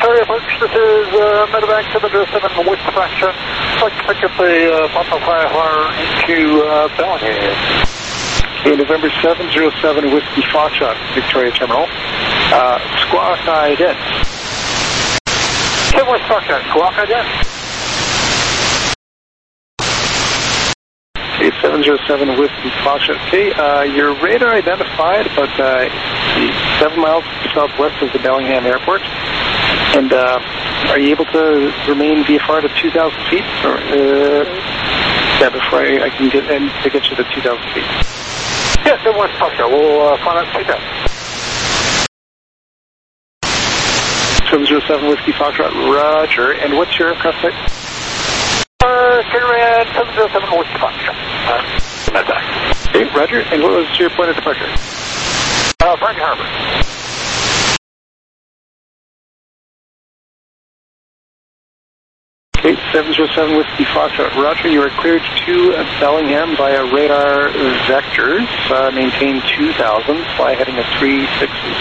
Victoria Approach, this is Medevac 707 with fraction. I'd like to pick up a Papa Fireflyer into Bellingham. Okay, November 707 Whiskey Foxtrot, Victoria Terminal. Squawk ident. 10 West Foxtrot, squawk ident. Okay, 707 Whiskey Foxtrot. Okay, your radar identified about 7 miles southwest of the Bellingham Airport. And are you able to remain VFR to 2,000 feet? Or, yeah, before I can get in to get you to 2,000 feet. Yes, 10 West Foxtrot, we'll find out 2,000. 707 Whiskey Foxtrot, roger. And what's your aircraft type? Cigarette 707 Whiskey Foxtrot. Medevac. Okay, roger. And what was your point of departure? Brighton Harbor. Okay, 707 Whiskey Foxtrot, roger. You are cleared to Bellingham via radar vectors. Maintain 2,000. Fly heading at 360.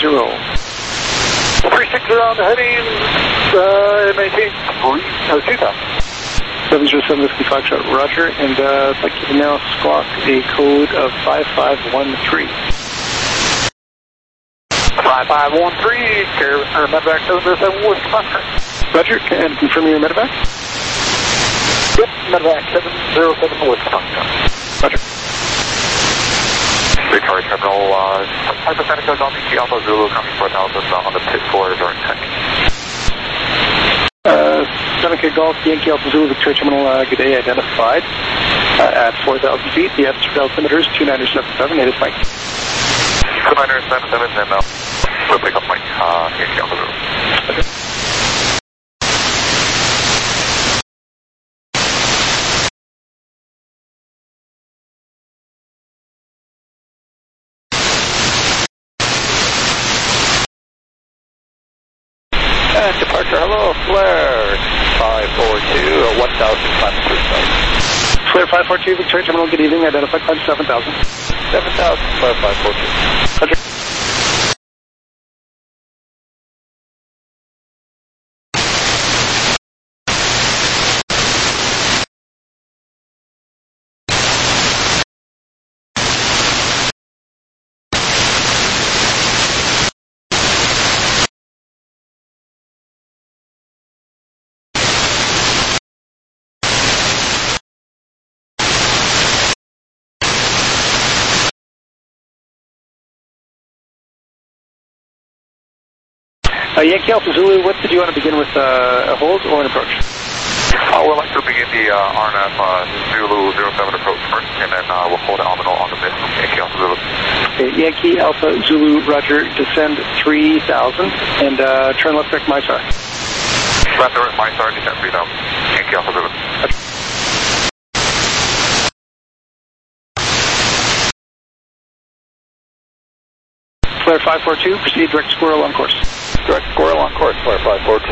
360 on the heading, maintain 2,000. 707 Whiskey Foxtrot, roger. And I'd like you to now squawk a code of 5513. 5513, Medevac 707 Whiskey Foxtrot. Roger, and confirm your Medevac? Yep, Medevac 707 Whiskey Foxtrot. Roger. Victoria Terminal, hypothetical Yankee Alpha Zulu coming 4,000 on the pit floor during tech. Seneca Golf, Yankee Alpha Zulu, Victoria Terminal, good day, identified at 4,000 feet. The attitude altimeter is 2977, native Mike. 2977, and we'll pick up Mike, Yankee Alpha Zulu. Okay. And departure, hello, Flare 542, 1,000 climbing through sight. Flare 542, Victoria Terminal, good evening, identified climb 7,000. 7,000, Flare 542. Roger. Yankee Alpha Zulu, what did you want to begin with, a hold or an approach? We'd like to begin the RNF Zulu 07 approach first, and then we'll hold nominal on the mid from Yankee Alpha Zulu. Okay, Yankee Alpha Zulu, roger, descend 3,000, and turn left direct MyStar. Left direct MyStar, descend 3,000, Yankee Alpha Zulu. Okay. Flare 542, proceed direct squirrel on course. Direct squirrel on course, Flare 542.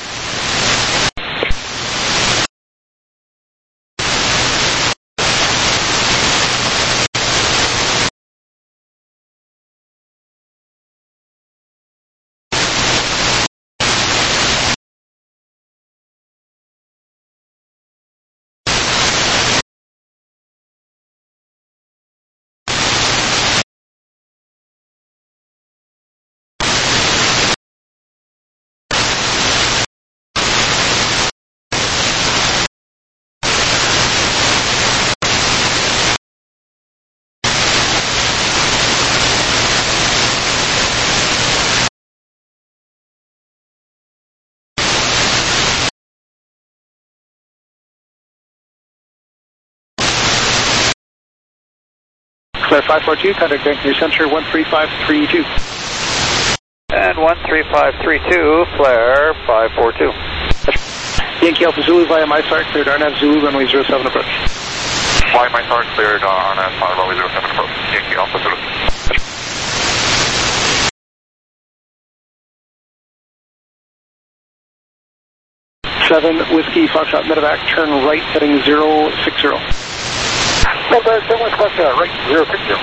Flare 542, contact your center 13532. And 13532, Flare 542. Yankee Alpha Zulu via MyStar, cleared RNAV Zulu, runway 07 approach. Via MyStar, cleared RNAV runway 07 approach, Yankee Alpha Zulu. 7 Whiskey Foxtrot Medevac, turn right heading 060. Medevac 7 Whiskey Foxtrot, right 060.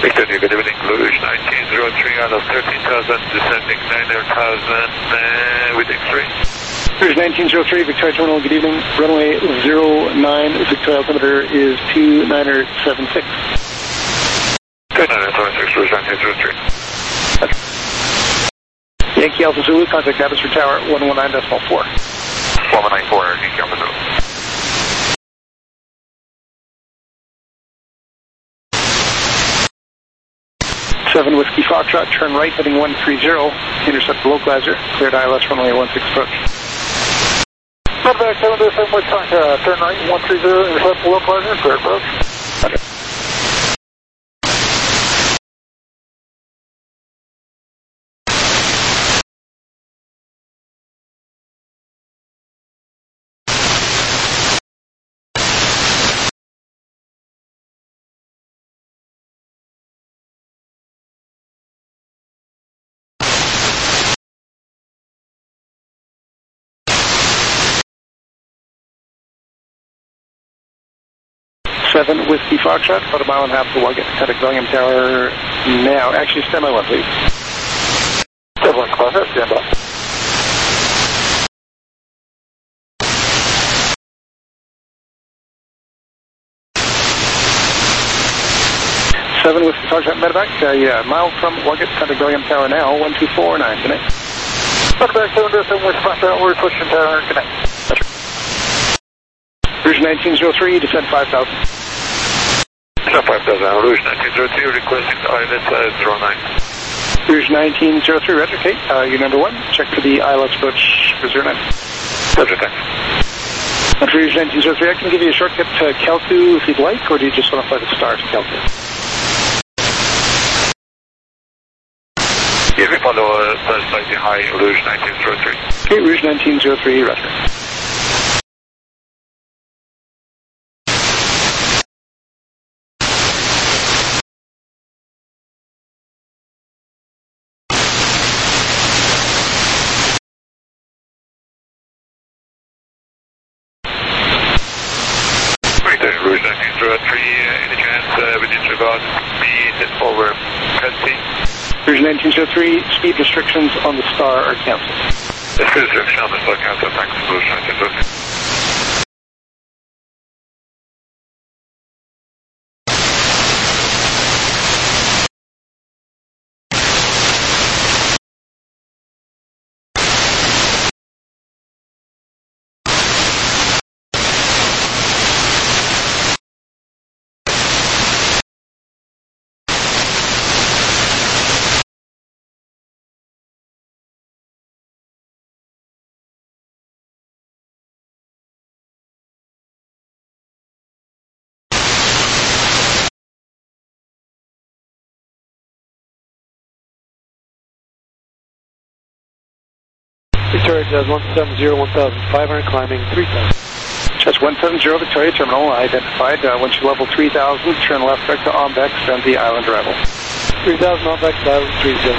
Victor, good evening, Luge 1903 out of 13,000, descending 9,000 with X-ray. Luge 1903, Victoria Terminal, good evening. Runway 09, Victoria altimeter is 2976. 2976, Luge 1903. Yankee Alpha Zulu, contact atmosphere tower 119.4. 194, Yankee Alpha Zulu. Seven Whiskey Foxtrot, turn right, heading 130, intercept the localizer, cleared ILS runway 16 approach. Medevac 727 West Tonka, turn right, 130, intercept the localizer, clear approach. Okay. Seven Whiskey Foxtrot, about a mile and a half to Waget, contact Bellingham Tower now. Actually, stand by one, please. 7 Class, stand by. Seven Whiskey Foxtrot, Medevac, mile from Waget, contact Bellingham Tower now, 1249, connect. Medevac 727 West Tonka, we're pushing tower, connect. Rouge 1903, descend 5,000. Descend 5,000, Rouge 1903, requesting ILS 09. Rouge 1903, Roger, Kate, you're number one. Check for the ILS approach for 09. Roger, thanks. And for Rouge 1903, I can give you a shortcut to Kelku if you'd like, or do you just want to fly the star to Kelku? Yeah, we follow slightly high, Rouge 1903. Okay, Rouge 1903, Roger. Rouge 1903, any chance we disregard speed over Kelsey? Rouge 1903, speed restrictions on the star are cancelled. The speed restriction on the star cancel, thanks, Rouge 1903. Victoria does 170, 1,500, climbing 3,000. Just 170 Victoria Terminal, identified. Once you level 3,000, turn left back to Ombex, then the island arrival. 3,000 on back, island 30.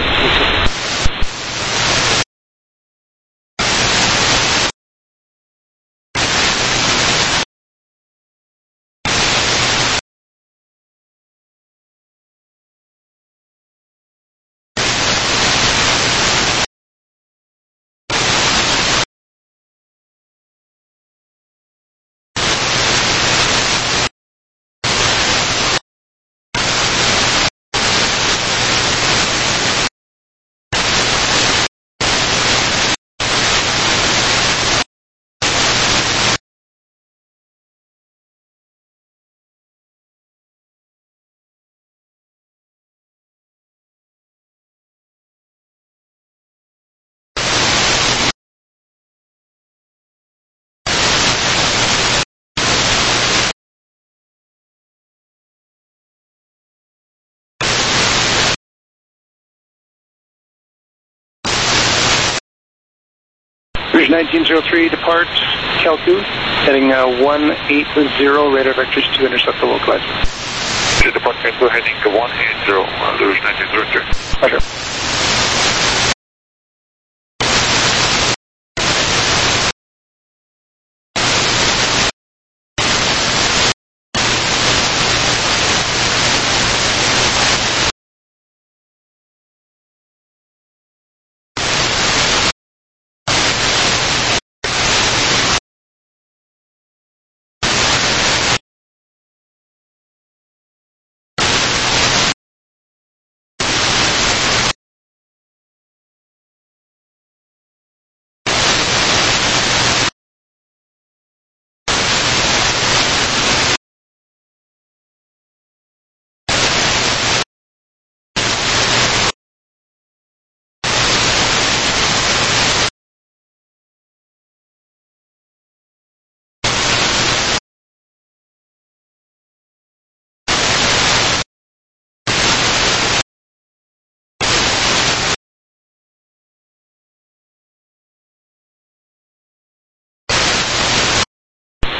Rouge 1903, depart Kelku, heading 180, radar vectors to intercept the localizer. Depart Kelku, heading 180, Rouge 1903. Roger.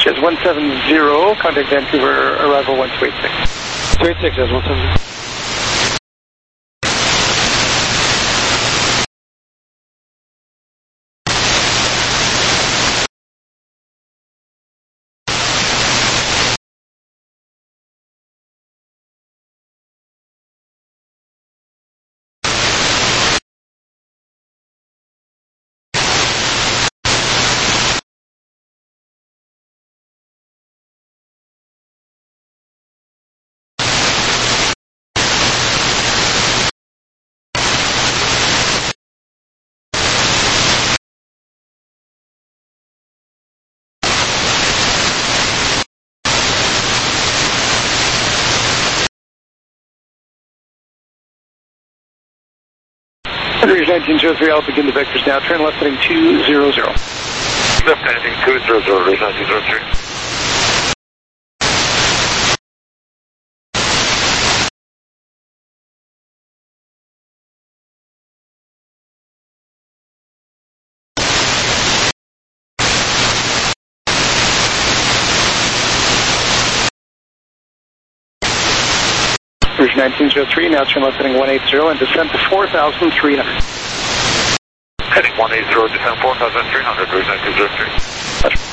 Says 170, contact Vancouver, arrival 1286. 286, says 170. Rouge 1903, I'll begin the vectors now. Turn left heading 200. Left heading 200, Rouge 1903. Rouge 1903, now turn left heading 180 and descend to 4,300. Heading 180, descend 4,300, Rouge 1903. Roger.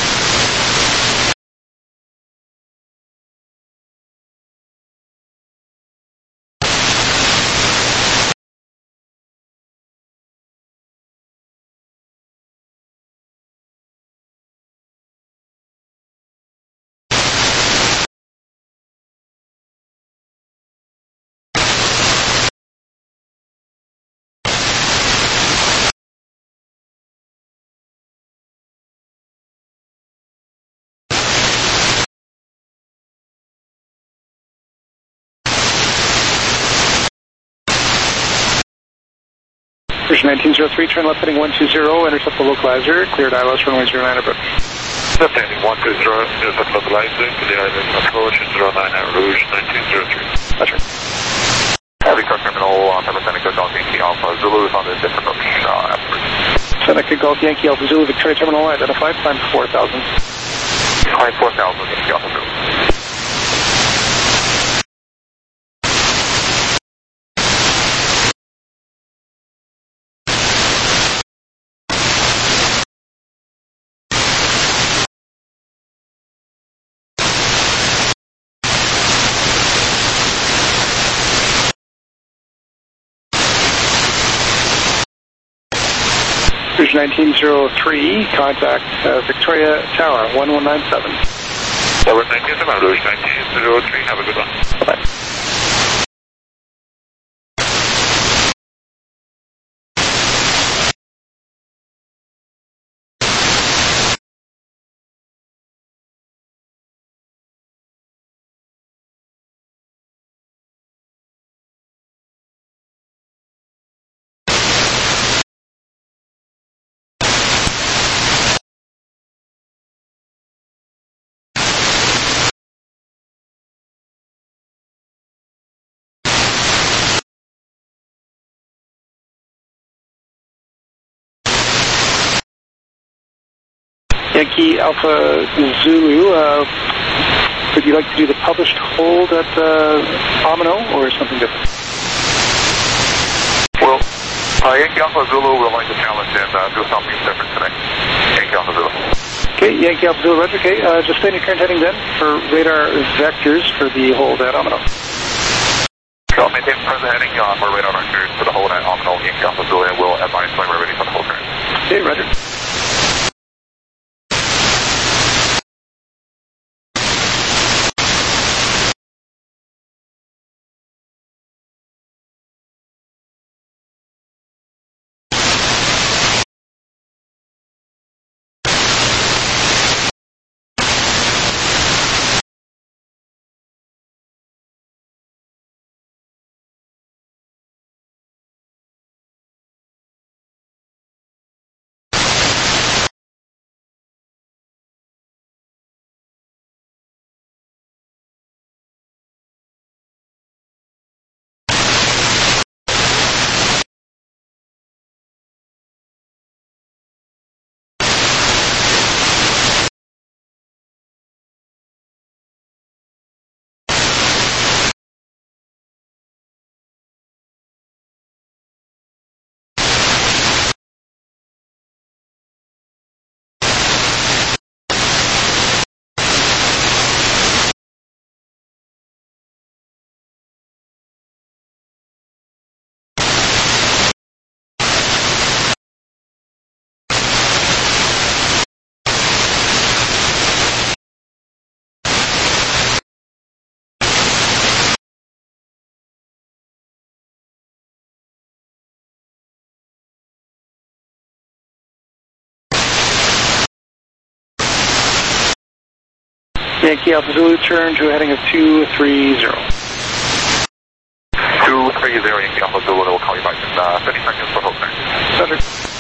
Rouge 1903, turn left heading 120, intercept the localizer, cleared ILS runway 09 approach. Left heading 120, intercept localizer, clear island approach, 09 at Rouge 1903. Roger. Heavy car terminal, Seneca Golf Yankee Alpha Zulu is on the different approach afterwards. Seneca Golf Yankee Alpha Zulu, Victoria Terminal identified, climb 4,000. Climb 4,000, Yankee Alpha Zulu. Rouge 1903, contact Victoria Tower, 1197. Tower 1907, Rouge 1903, have a good one. Bye-bye. Yankee Alpha Zulu, would you like to do the published hold at Omino or something different? Well, Yankee Alpha Zulu would like to challenge and do something different today. Yankee Alpha Zulu. Okay, Yankee Alpha Zulu, Roger. Okay, just stay in your current heading then for radar vectors for the hold at Omino. So maintain present heading for radar vectors for the hold at Omino, Yankee Alpha Zulu, and we'll advise when we're ready for the hold turn. Okay, Roger. Yankee Alpha Zulu, turn to a heading of 230. 230 Yankee Alpha Zulu, we'll call you back in 30 seconds for hold time. Center.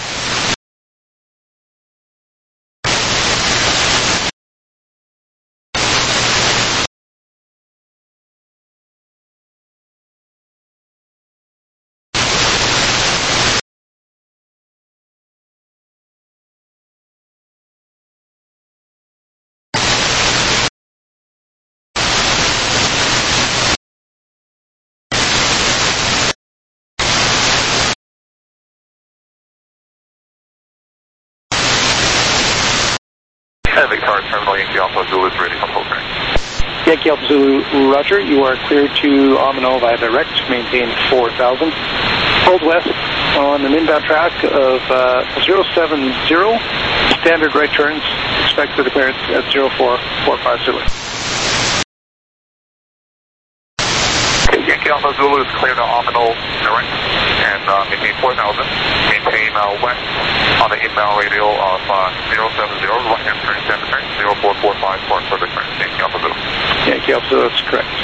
Victoria Terminal, Yankee Alpha Zulu is ready for hold time. Yankee Alpha Zulu, roger. You are cleared to Amino via direct, maintain 4,000. Hold west on an inbound track of 070, standard right turns, expect for the clearance at 04450 Zulu. Okay, Yankee Alpha Zulu is clear to Amino direct, and maintain 4,000. Maintain west on the inbound radial of 070, right-hand turn, standard turn, 0445 for further turn, Yankee Alpha Zulu. Yankee Alpha Zulu, that's correct.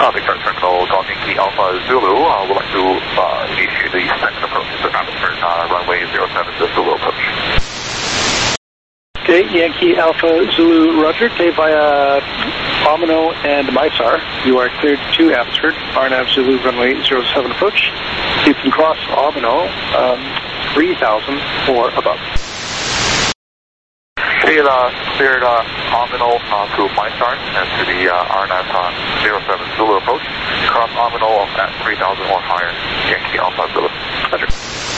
Victor Terminal, Golf Yankee Alpha Zulu, would like to initiate the second approach to atmosphere, runway 07 Zulu approach. Okay, Yankee Alpha Zulu, roger. Okay, via Omino and Mysar, you are cleared to atmosphere, RNAV Zulu, runway 07 approach. You can cross Omino, 3,000 or above. Okay, cleared Omino to Mysar and to the RNAV 07 Zulu approach. Cross Omino at 3,000 or higher, Yankee Alpha Zulu. Roger.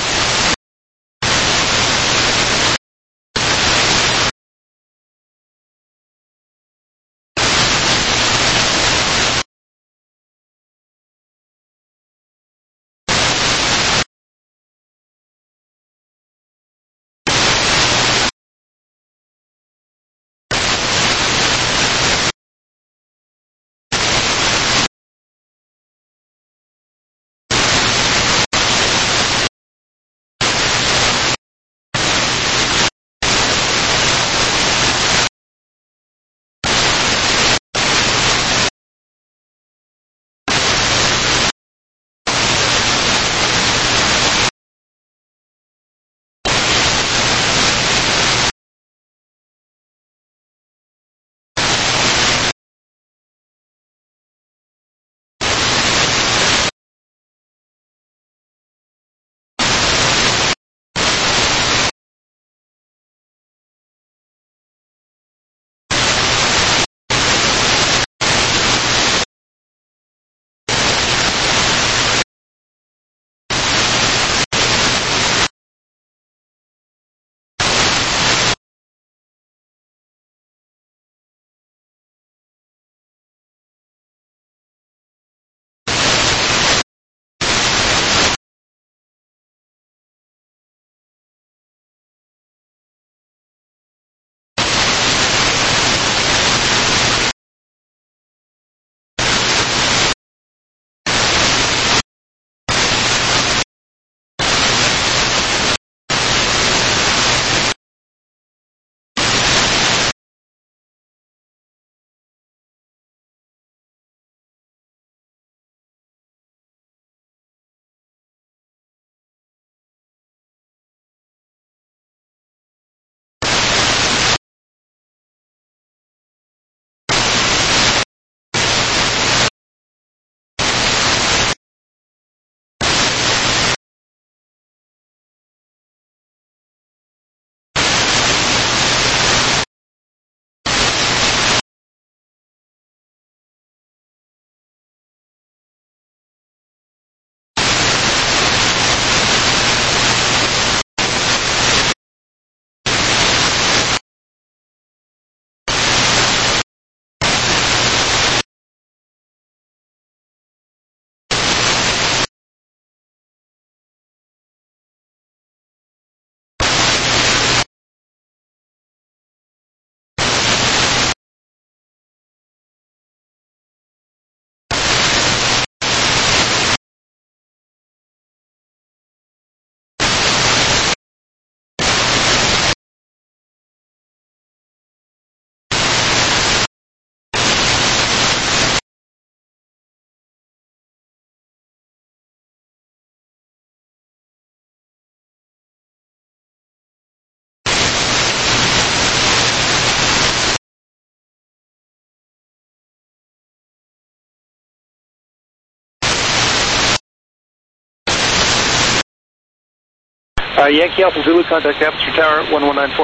Yankee Alpha Zulu, contact atmosphere tower 1194.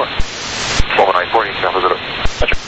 1194, Yankee Alpha Zulu. Roger.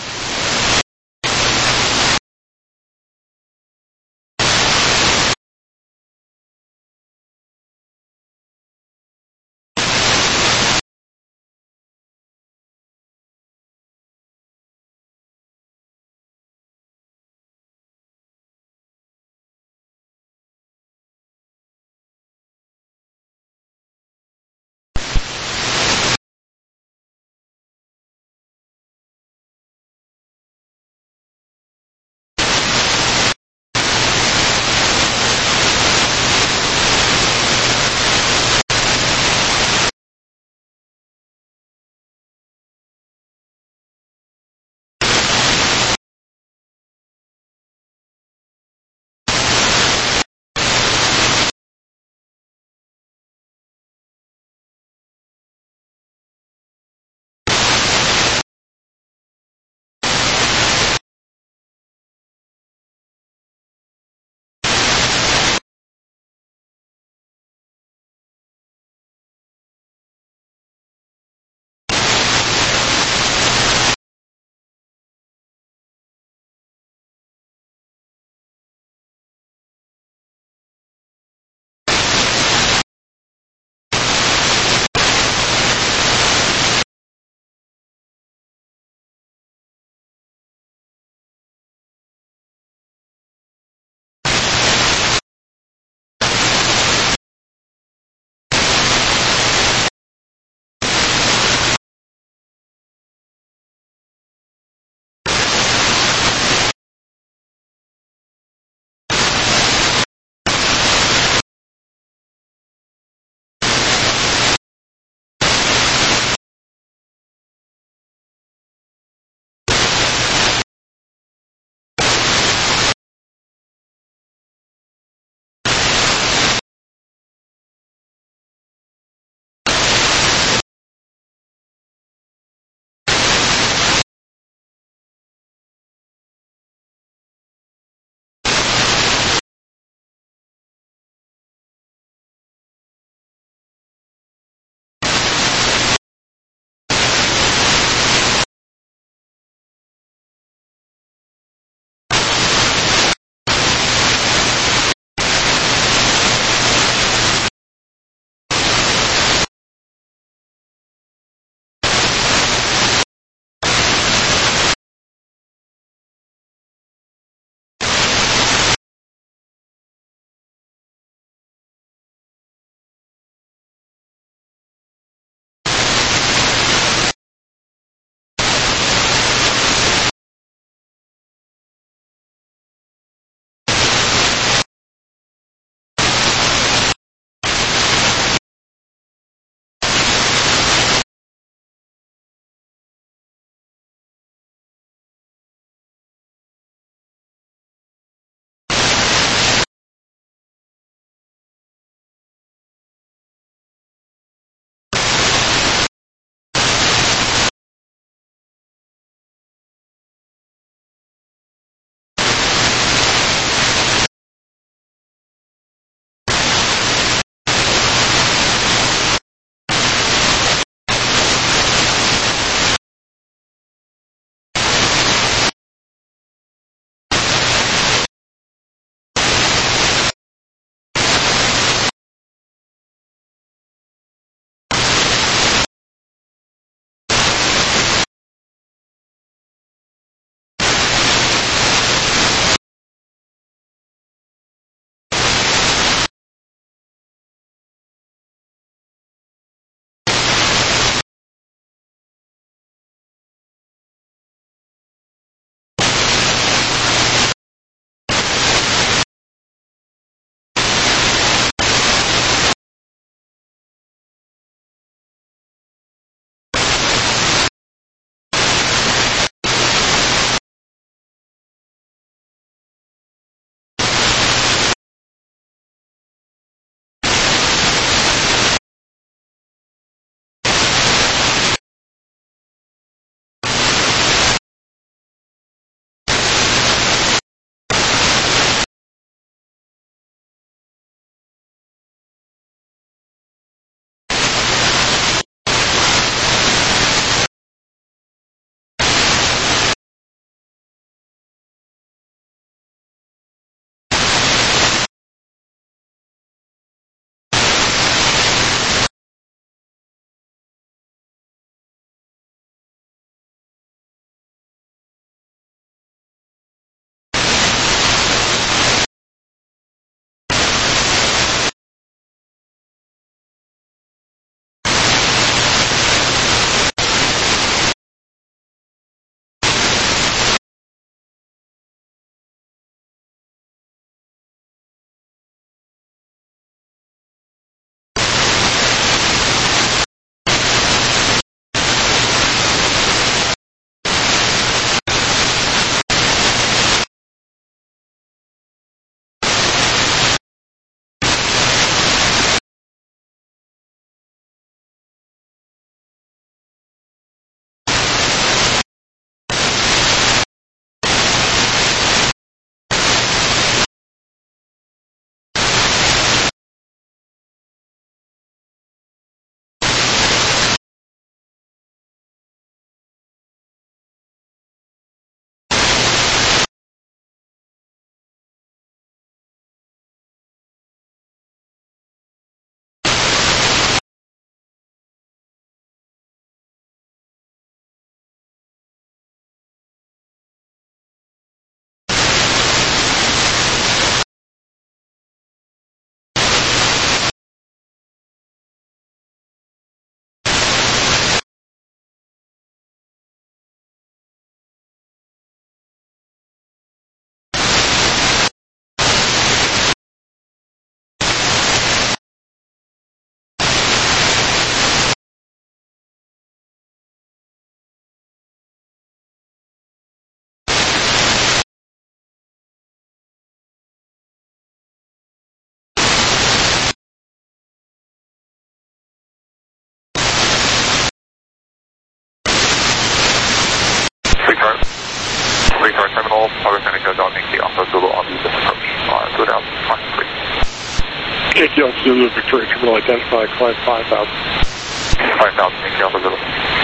Yankee Alpha Zulu, Victoria Terminal, identify, climb 5,000. 5,000, Yankee Alpha Zulu.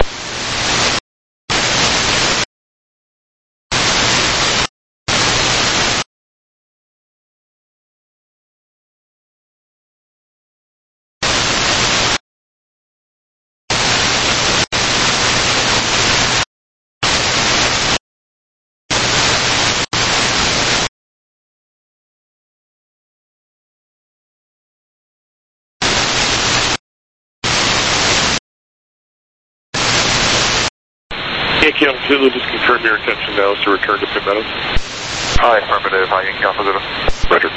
Yankee Alpha Zulu, just confirm your intention now is to return to Pit Meadows. Hi, affirmative. Hi, Yankee Alpha Zulu. Roger.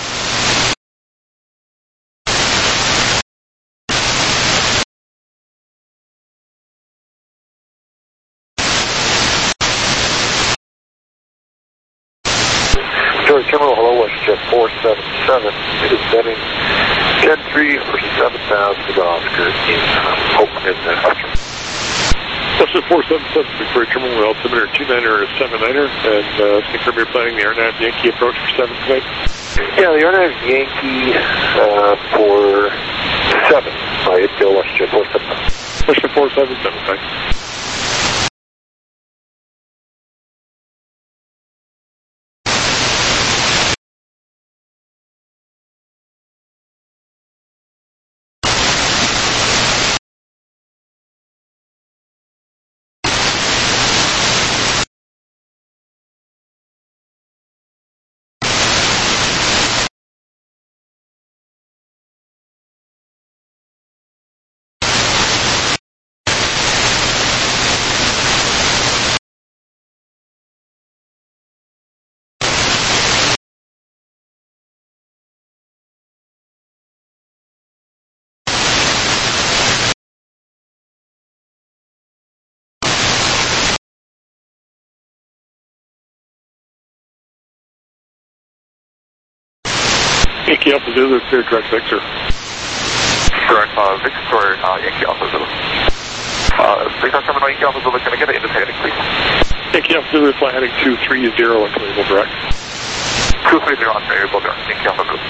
Victoria Terminal, hello, WestJet 477. It is setting 10-3 for 7,000 to the Oscar in Oakland, Western. WestJet 477, Victoria Terminal, altimeter 29er and 79er, and confirm you're planning the Airnav Yankee approach for 7 tonight? Yeah, the Airnav Yankee for 7 by Idil WestJet 477. WestJet 477, thanks. Yankee Alpha Zulu, clear direct Victor. Direct Victor, Yankee Alpha Zulu. Victor Terminal, Yankee Alpha Zulu, can I get an indicating, please? Yankee Alpha Zulu, fly heading 230 on variable direct. 230 on variable direct, Yankee Alpha Zulu.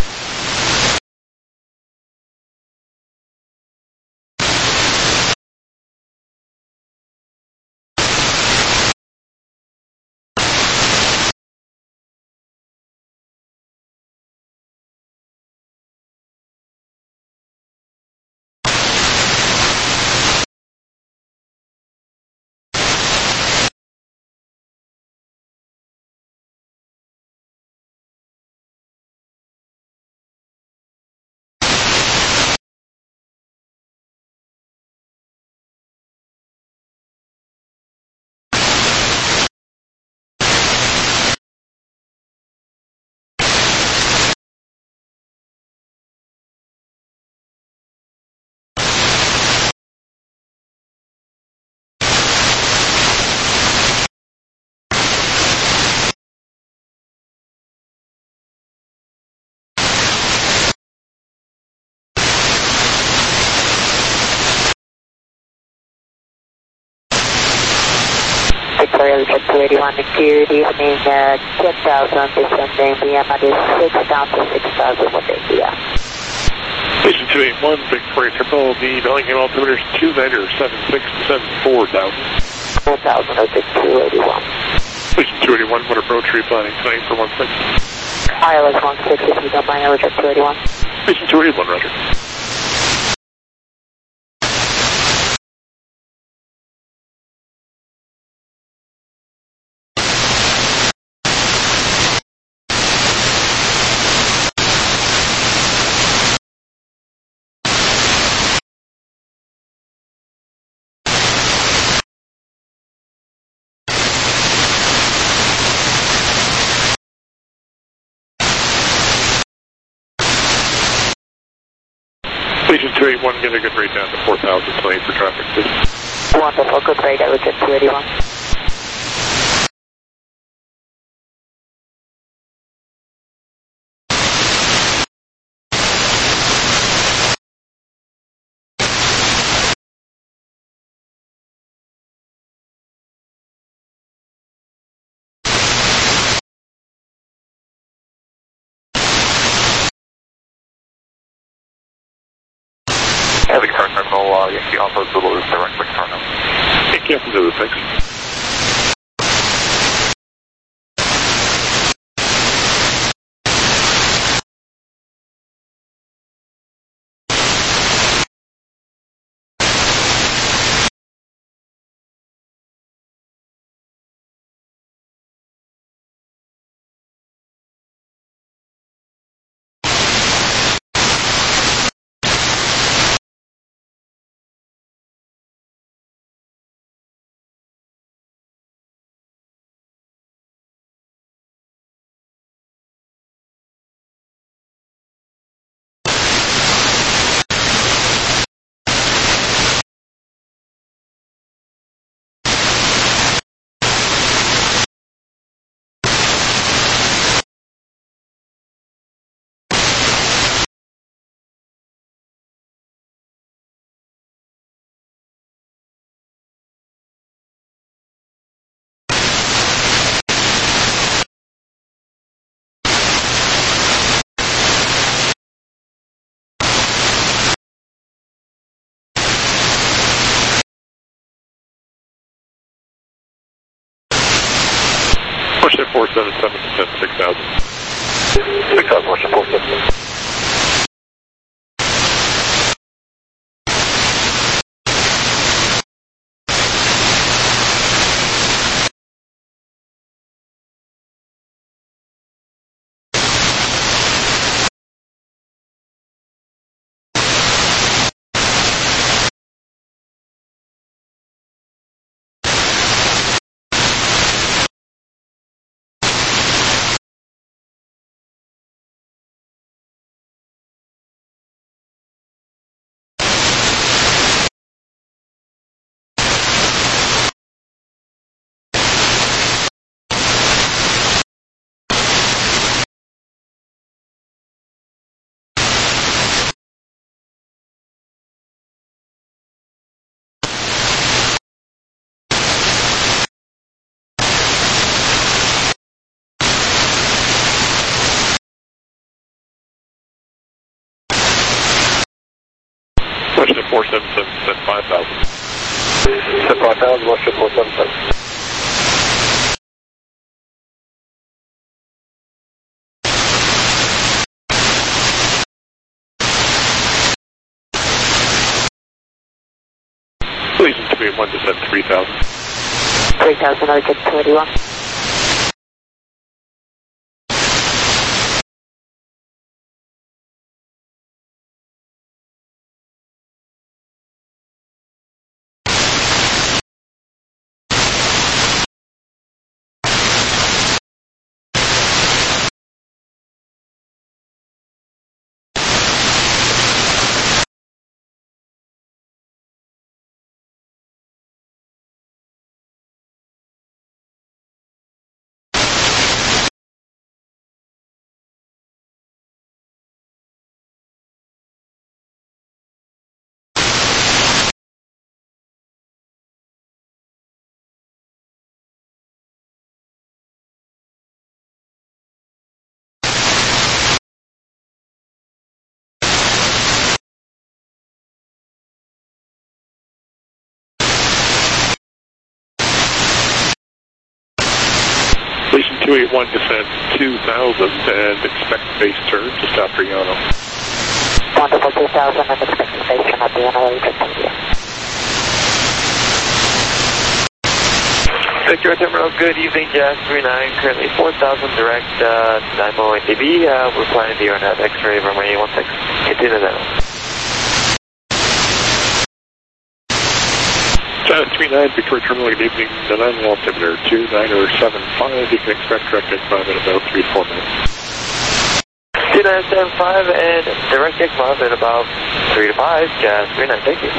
Victoria, Jet 281, good evening, 10,000, descending VM at 6 down to 6,000 with India. Station 281, Victoria Terminal, the Bellingham altimeter is 29er, 76 to 4,000. 4,000, okay, 281. Station 281, what approach are you planning tonight for 16? ILS 16, if you don't mind, Jet 281. Station 281, roger. Station 281, get a good rate down to 4,000 tonight for traffic, please. Wonderful, good rate, Jet 281. Heavy car terminal, Yankee Alpha Zulu is direct with terminal. Yankee Alpha Zulu, thanks. Worship 477, descend 6,000. 6,000, Worship 477. Worship 477, descend 5,000. Descend 5,000, Worship 477. Legion 281, descend 3,000. 3,000, Legion 281. Legion 281, descend 2,000 and expect base turn just after Yano. Wonderful, 2,000 and expect space turn at the Yano, Legion, thank you. Victor Terminal, good evening, Jazz 39, currently 4,000 direct, Dymo NDB, we're planning the Aeronet X-ray Romania 16, continue that. Jazz 39, Victoria Terminal, good evening, the 9 altimeter 29075, you can expect direct X5 in about 3 to 4 minutes. 2975 and direct X5 in about 3 to 5, Jazz 39, thank you.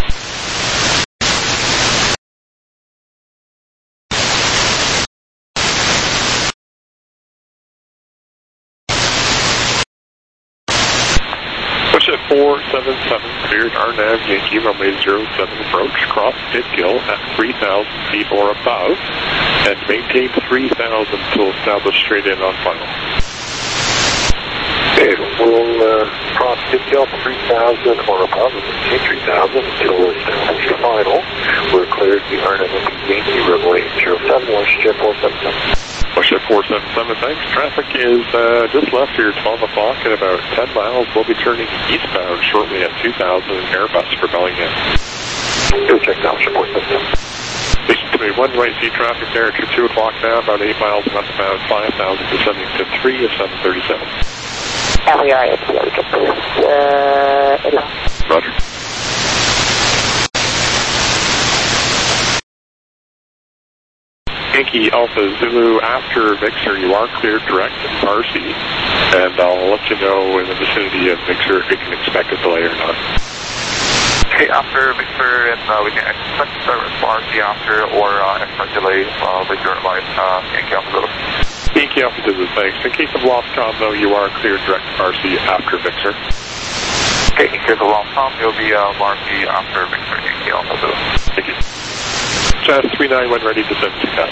Worship 477, cleared RNAV Yankee runway 07 approach, cross Pitgill at 3,000 feet or above, and maintain 3,000 till established straight in on final. Okay, we'll cross Tickle 3000 or above, maintain 3000 until establish the final. We're cleared the RNAV Yankee runway 07, WashJet 477. WashJet 477, thanks. Traffic is just left here, 12 o'clock at about 10 miles. We'll be turning eastbound shortly at 2000 Airbus for Bellingham. Go check now, support system. Station 281, right, see traffic there at 2 o'clock now, about 8 miles westbound, 5,000 descending to 3 of 737. And we are at the Roger. Yankee Alpha Zulu, after Mixer, you are cleared direct to RC, and I'll let you know in the vicinity of Mixer if you can expect a delay or not. Okay, after Mixer, and we can expect service for RC after or expect delay with your line, Yankee Alpha Zulu. Yankee Alpha Zulu, thanks. In case of lost comm, though, you are cleared direct to RC after Mixer. Okay, in case of lost comm, you'll be RC after Mixer, Yankee Alpha Zulu. Thank you. Jazz 39 when ready to send 2000.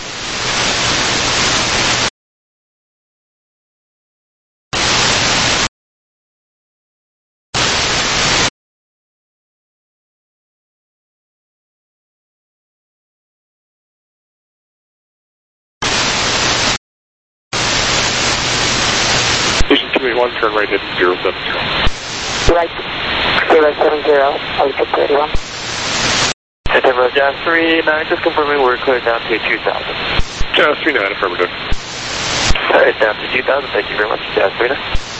Station 281, turn right at 070. Right, 070, Altimeter 31. September Jazz 39, just confirming we're cleared down to 2000. Jazz 39, affirmative. Alright, down to 2000, thank you very much, Jazz 39.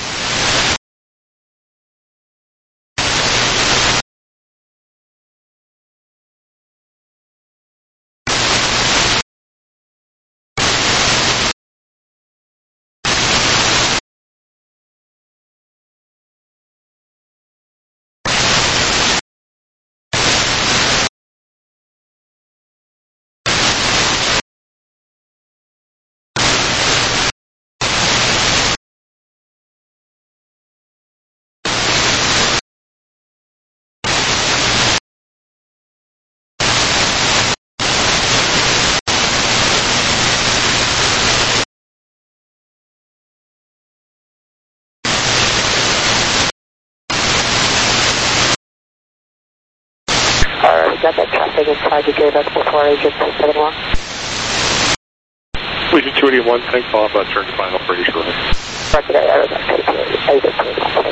We got that traffic inside the gate, that's before Agent 271. Legion 281, thanks, Bob. Turn to final for you shortly. Roger that, Agent 281.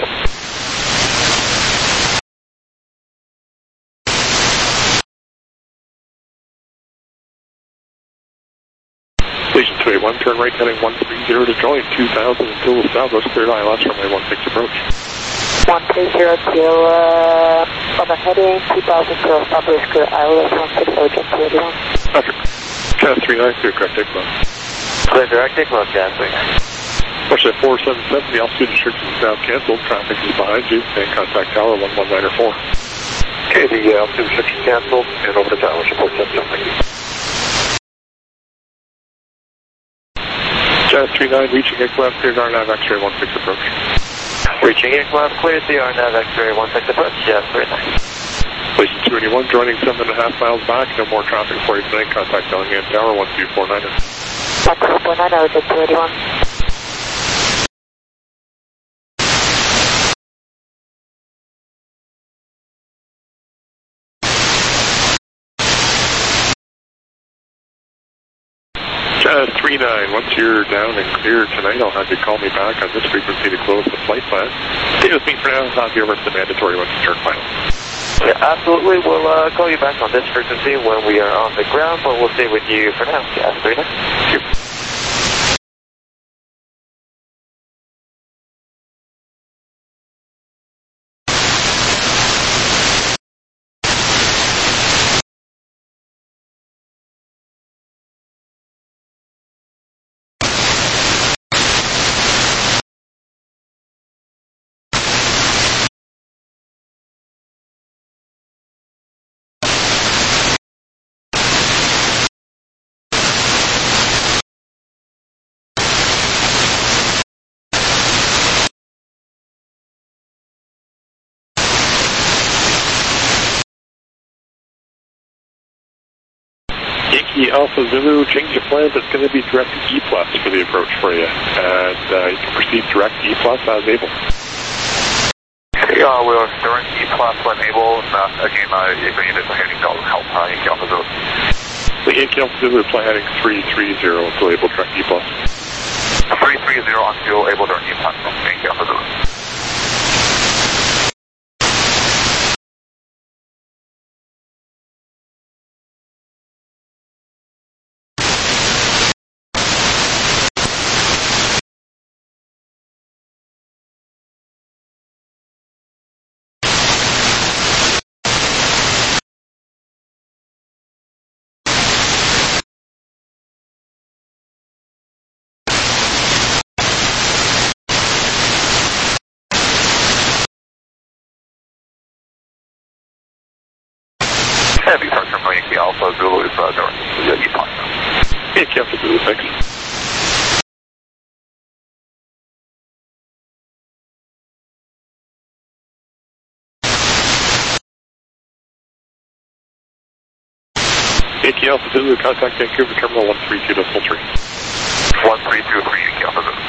Station 281, turn right heading 130 to join 2000 until Southwest cleared ILS runway 16 approach. 130 till on the heading 2000 till Southwest clear ILS 16 Agent 281. Roger. Jazz 39, clear correct Iqbal. Clear direct Iqbal, Jazz 39. WashJet 477, the altitude restrictions is now canceled. Traffic is behind you. And contact tower 1194. Okay, the altitude restriction canceled and over to tower support 77. Jazz 39, reaching Iqbal, cleared RNAV X-ray 16 approach. Reaching Iqbal, cleared the RNAV X-ray 16 approach, Jazz 39. Station 281, joining 7.5 miles back. No more traffic for you tonight. Contact Bellingham Tower 1249. 1249, Agent 281. Jazz 39, once you're down and clear tonight, I'll have you call me back on this frequency to close the flight plan. Stay with me for now. I'll have you over to the mandatory once you turn final. Yeah, absolutely. We'll call you back on this frequency when we are on the ground, but we'll stay with you for now, Jazz 39. Thank you. Yankee Alpha Zulu, change your plans. It's going to be direct E+ for the approach for you. And you can proceed direct E+ as able. we're direct E plus when able. Again, if you need a heading, help Yankee Alpha Zulu. The Yankee Alpha Zulu is flight heading 330 until able direct E plus. 330 until able direct E plus. Yankee Alpha Zulu. Heavy departure from Yankee Alpha Zulu is direct E plus. Yankee Alpha Zulu, thanks. Yankee Alpha Zulu, contact Vancouver Terminal 132.3. 1323 Yankee Alpha Zulu.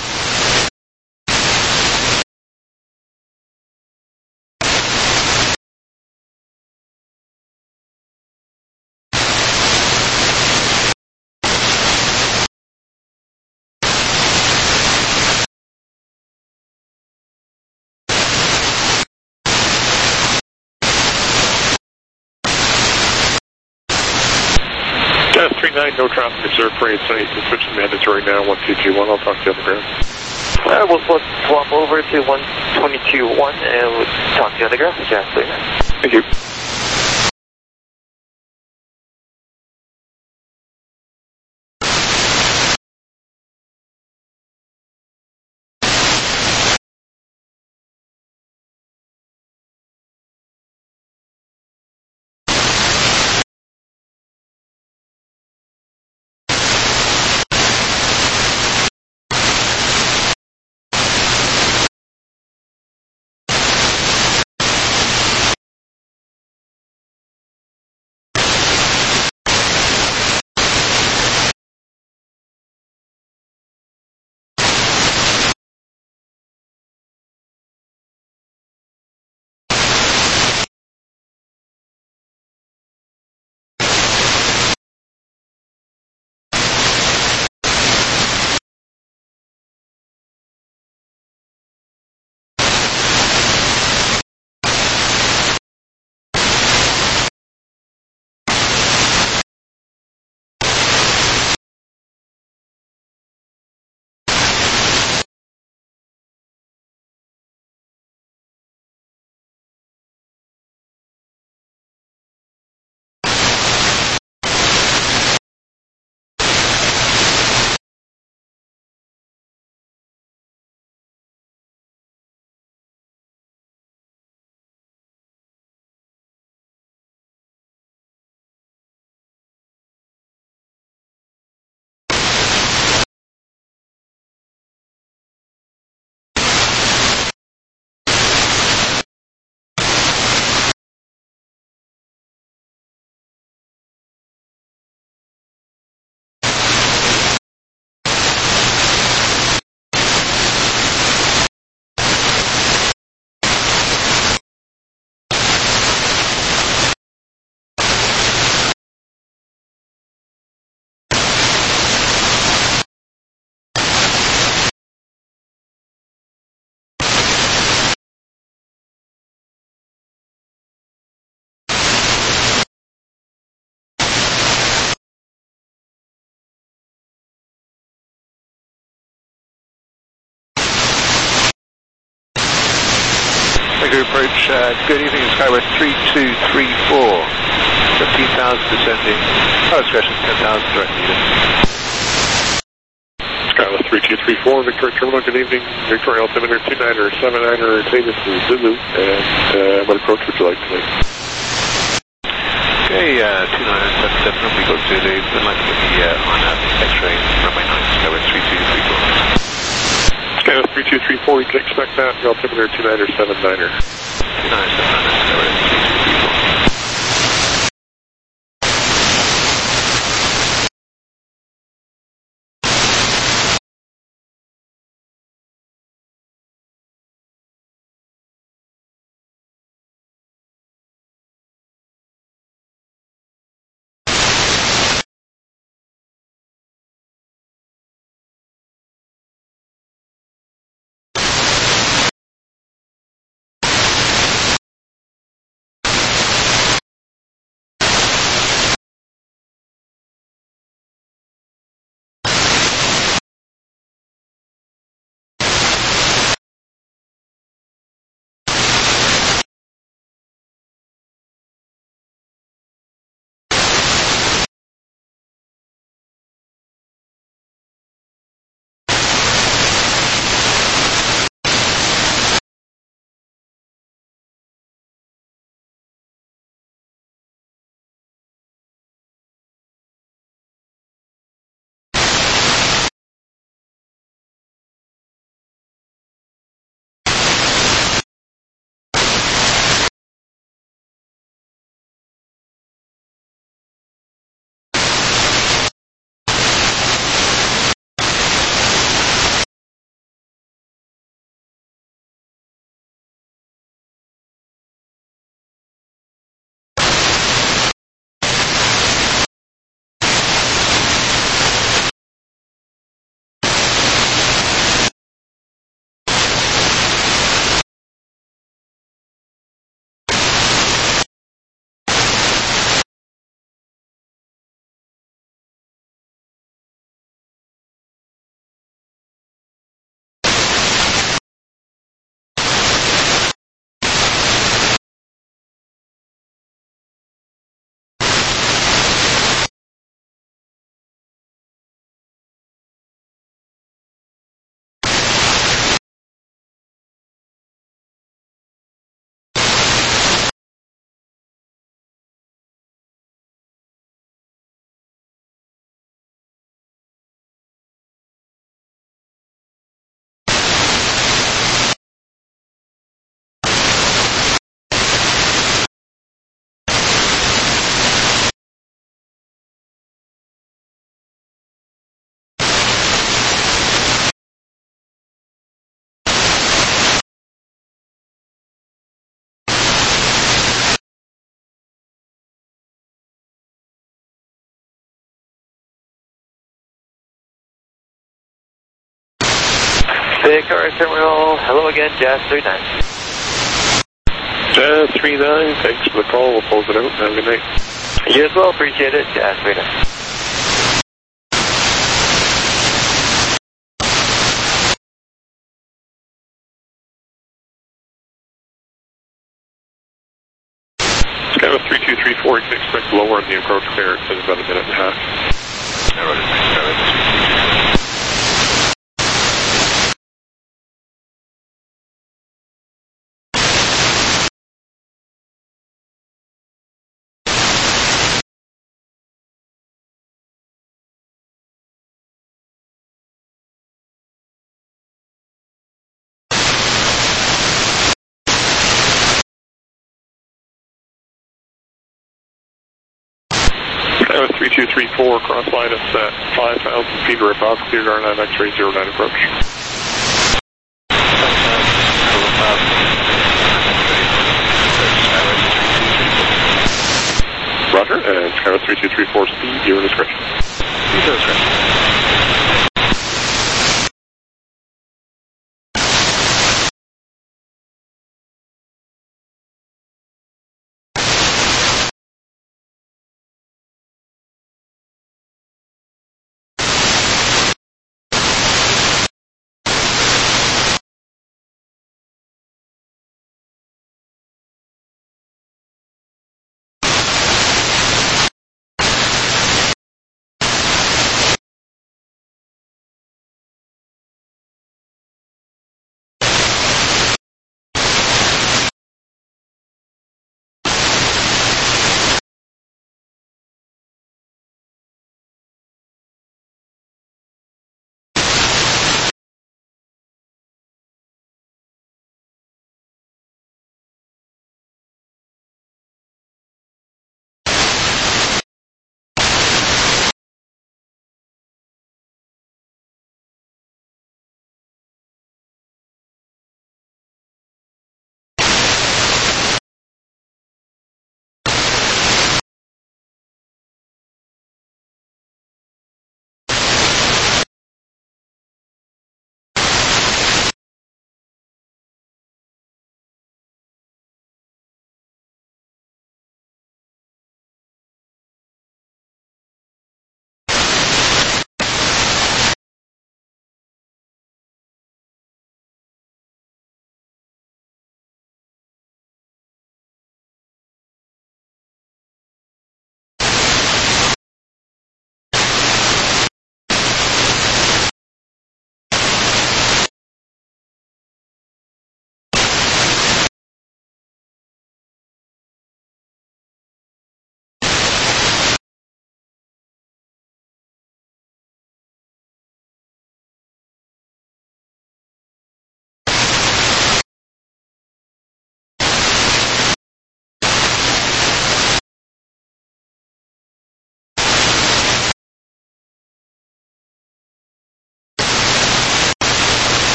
Gas 39, no traffic observed for 878, switch to mandatory now, 1221, I'll talk to you on the ground. We'll swap over to 122.1 and we'll talk to you on the ground. Gas 39. Thank you. Approach, good evening, Skywest 3234, 15,000 descending, discretion 10,000 direct leader. Skywest 3234, Victoria Terminal, good evening, Victoria altimeter 29er, 79er, Tatus is Zulu, and what approach would you like to make? Okay, 2977, we go to the line with the on X-ray, runway 9, Skywest 3234. Skywest 3234, you can expect that, altimeter 29er, 79er. 2979, Skywest 3234. Victoria Terminal, hello again, Jazz 39. Jazz 39, thanks for the call. We'll close it out. Have a good night. You as well, appreciate it, Jazz 39. Skywest 3234, you can expect lower in the approach clear. It's in about a minute and a half. Roger, Skywest 3234. Skywest 3234, cross line is at 5,000 feet or above, cleared R9 X-ray 09 approach. Roger, and Skywest 3234, speed, your discretion. Your discretion.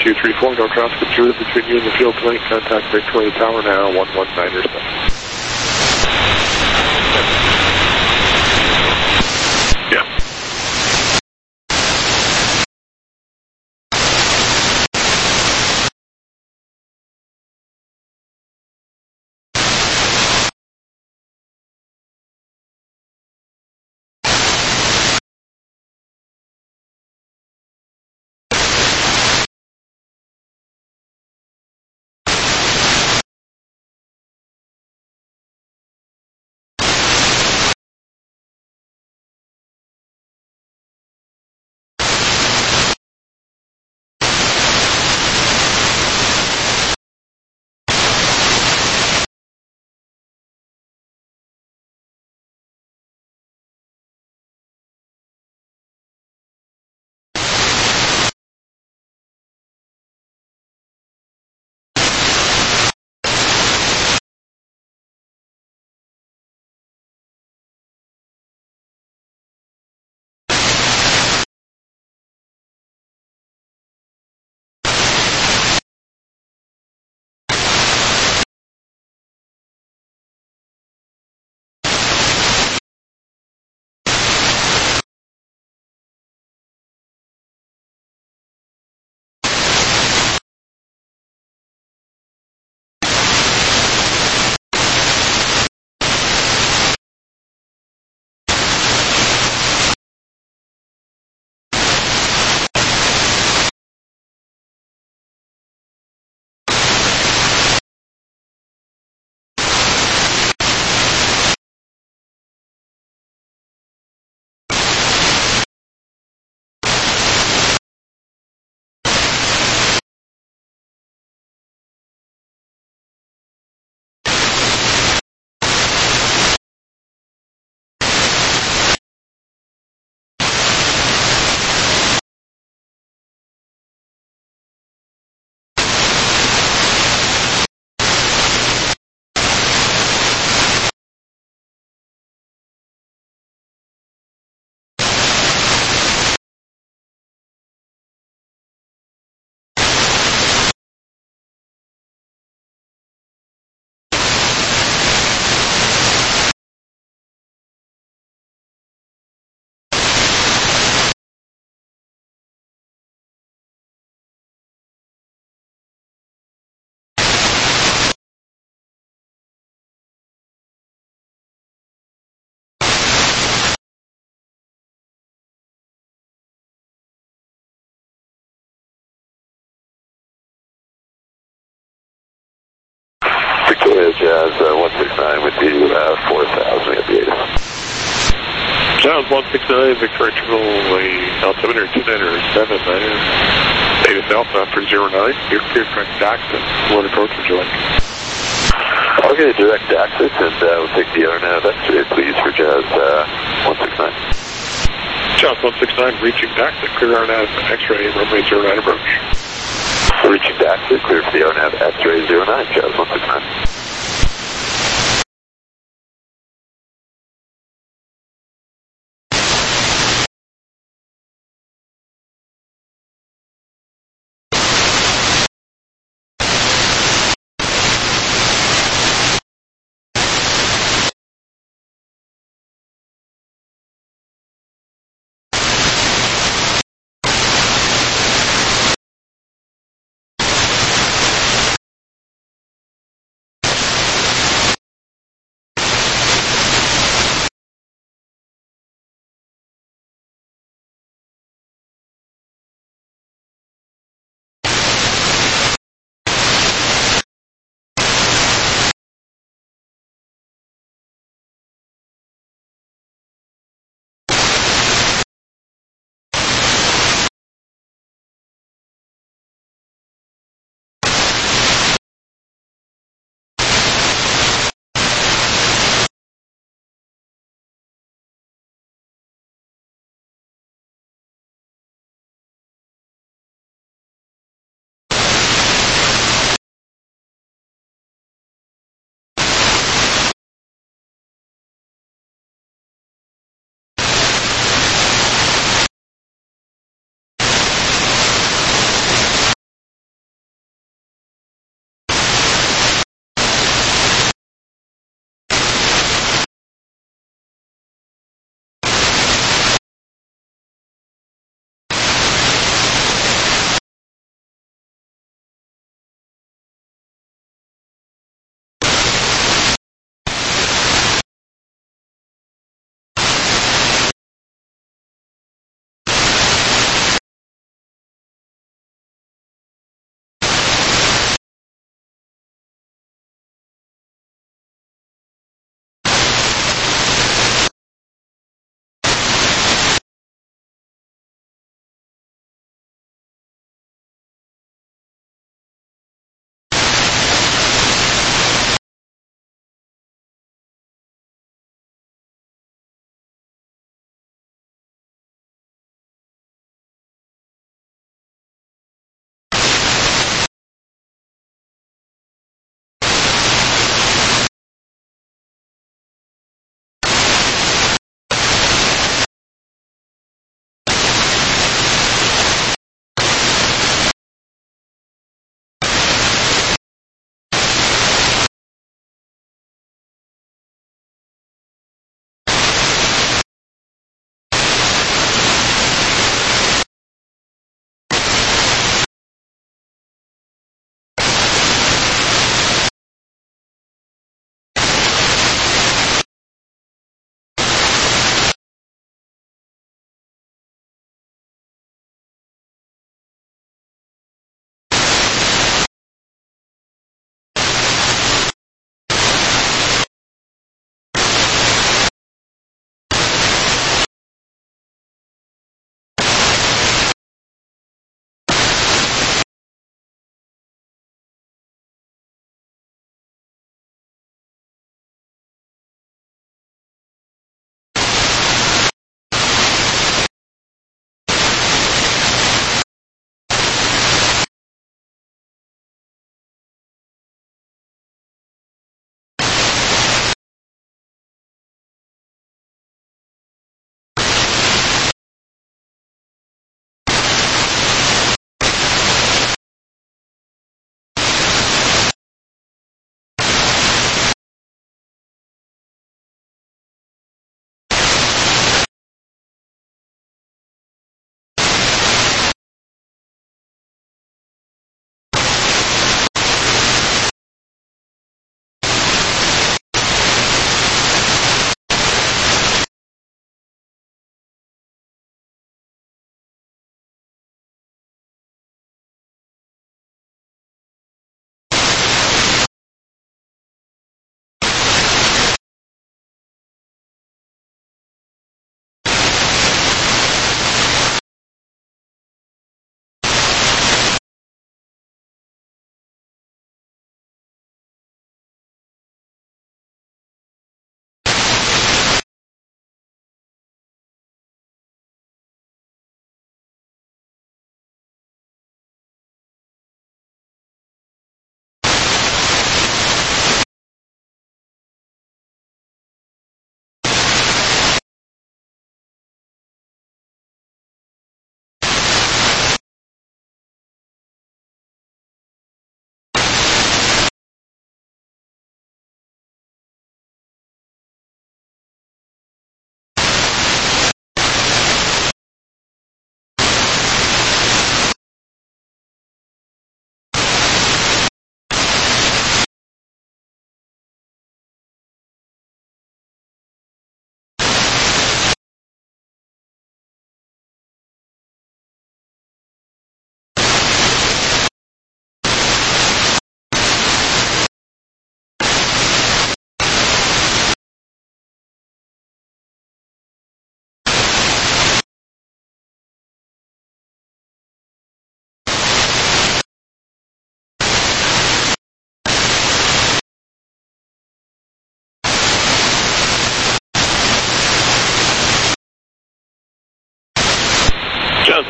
3234, no traffic observed between you and the field plane. Contact Victoria Tower now, 119 Yeah. Victoria Jazz 169 with you, 4000 at the ATIS. Jazz 169, Victoria Terminal, altimeter 2979, ATIS Alpha after 09, you're cleared direct exit. What approach would you like? Okay, direct exit, and we'll take the RNAV X-ray, please, for Jazz 169. Jazz 169, reaching exit, clear RNAV X-ray, runway 09 approach. Reaching to exit, clear for the RNAV X-ray 09, Jazz 169.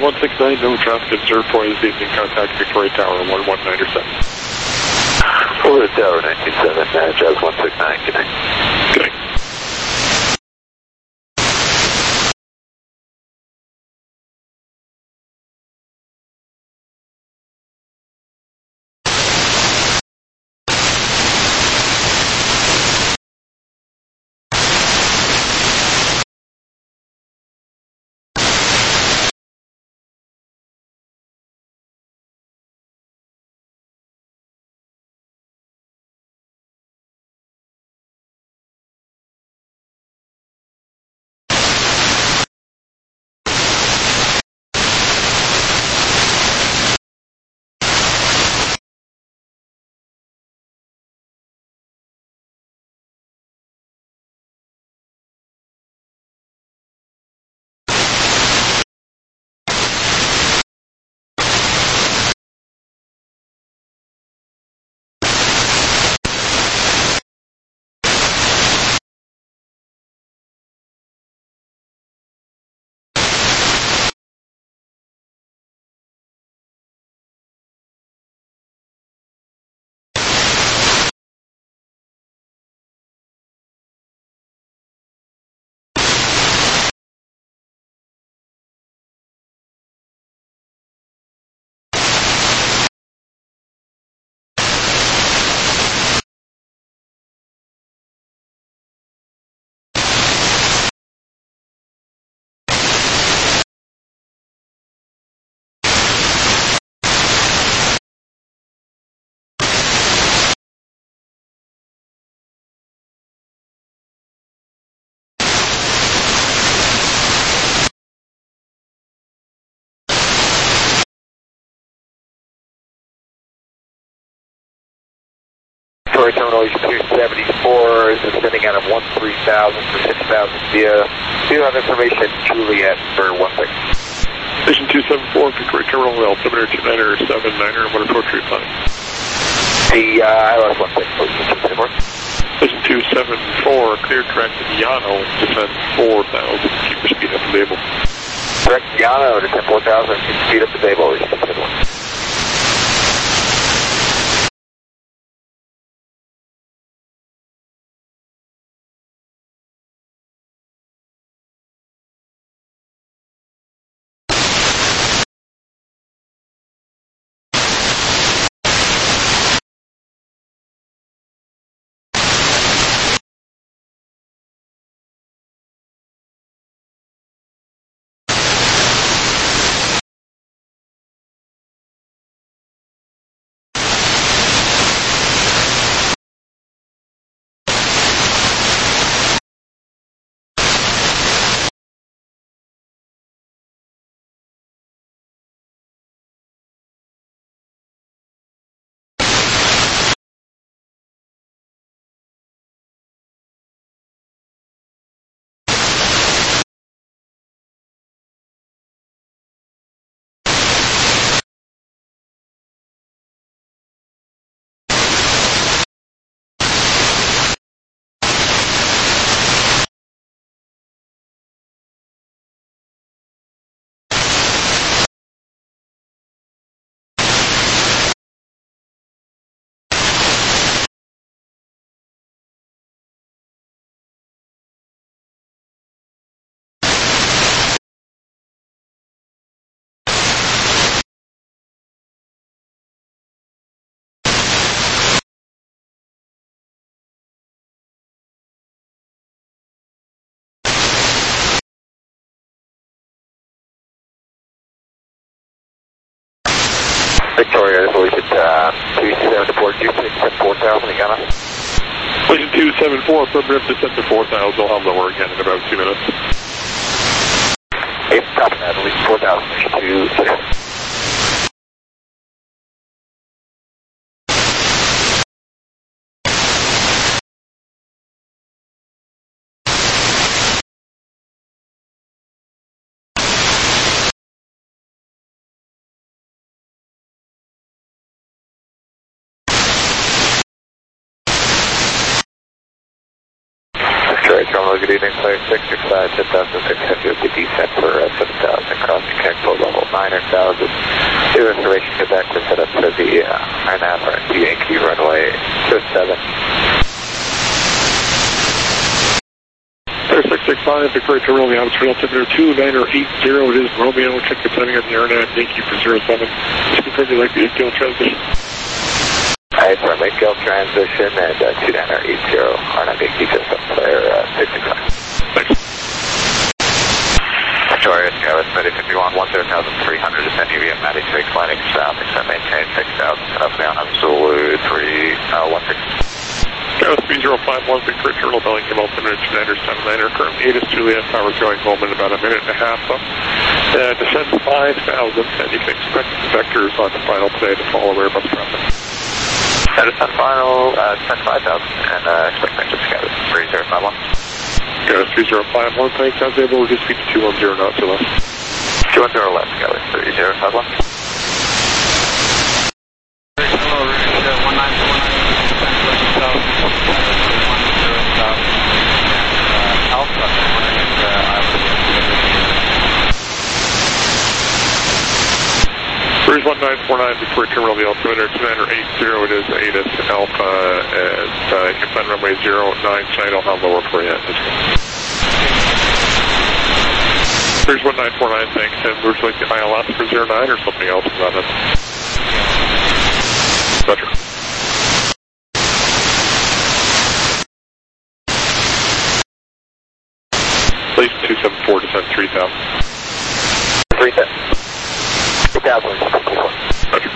169, no traffic observed for this evening. Contact Victoria Tower 11907. Over to Tower 927, Jazz 169, good night. Good night. Victoria Terminal, Pier 74 is descending out of 13,000 for 6,000 via. Do you have information, Juliet, for 16? Station 274, Victoria Terminal, altimeter 29er, 79er, what approach are you planning? The ILS 16, please, Station 274, clear track to Yano, descend 4,000, keep your speed up to Babel. Direct Yano, descend 4,000, keep speed up to Babel, Victoria, I believe it's 274, 4,000 again. Station 274, affirmative, descend to 4,000, I'll have lower again in about 2 minutes. It's top of that, at least 4,000, 2. Terminal, good evening, clear 665, 10,600, descent for 7,000, crossing Cancel level 9,000. New information, get back to set up for the RNAV RNT Yankee runway 27. 665, Victoria Terminal, the altitude altimeter 2980, it is Romeo, check the timing on the RNAV Yankee for 07. Just confirm you like the 8-gale transition. Alright, for 8-gale transition and 2980, RNAV Yankee just up there, 665. Thanks. Victoria, Skywest, Medic 51, 10,300, descending via Matic 6, landing south, extend maintain 6,000, set up down on Zulu 316. Skywest 3051, Victoria Terminal, Bellingham, altimeter 2979, current ATIS Juliet, power's going home in about a minute and a half. Descend 5,000, and you can expect vectors on the final today to follow Airbus traffic. Descend final, descend 5,000, and expect vectors Skywest 3051. Skywest 3051, thanks. I was able to reduce speed to 210 knots or less. 210 or less, Skywest 3051. Hello, Rouge 1949, Alpha, Rouge 1949, Victoria Terminal, the altimeter 2980, it is ATIS Alpha, and you can find runway 09, tonight I'll have lower for you. Rouge 1949, thanks, and would you like the ILS for 09 or something else about it? Roger. Please 274, descend 3,000. 3,000. 3,000. Roger.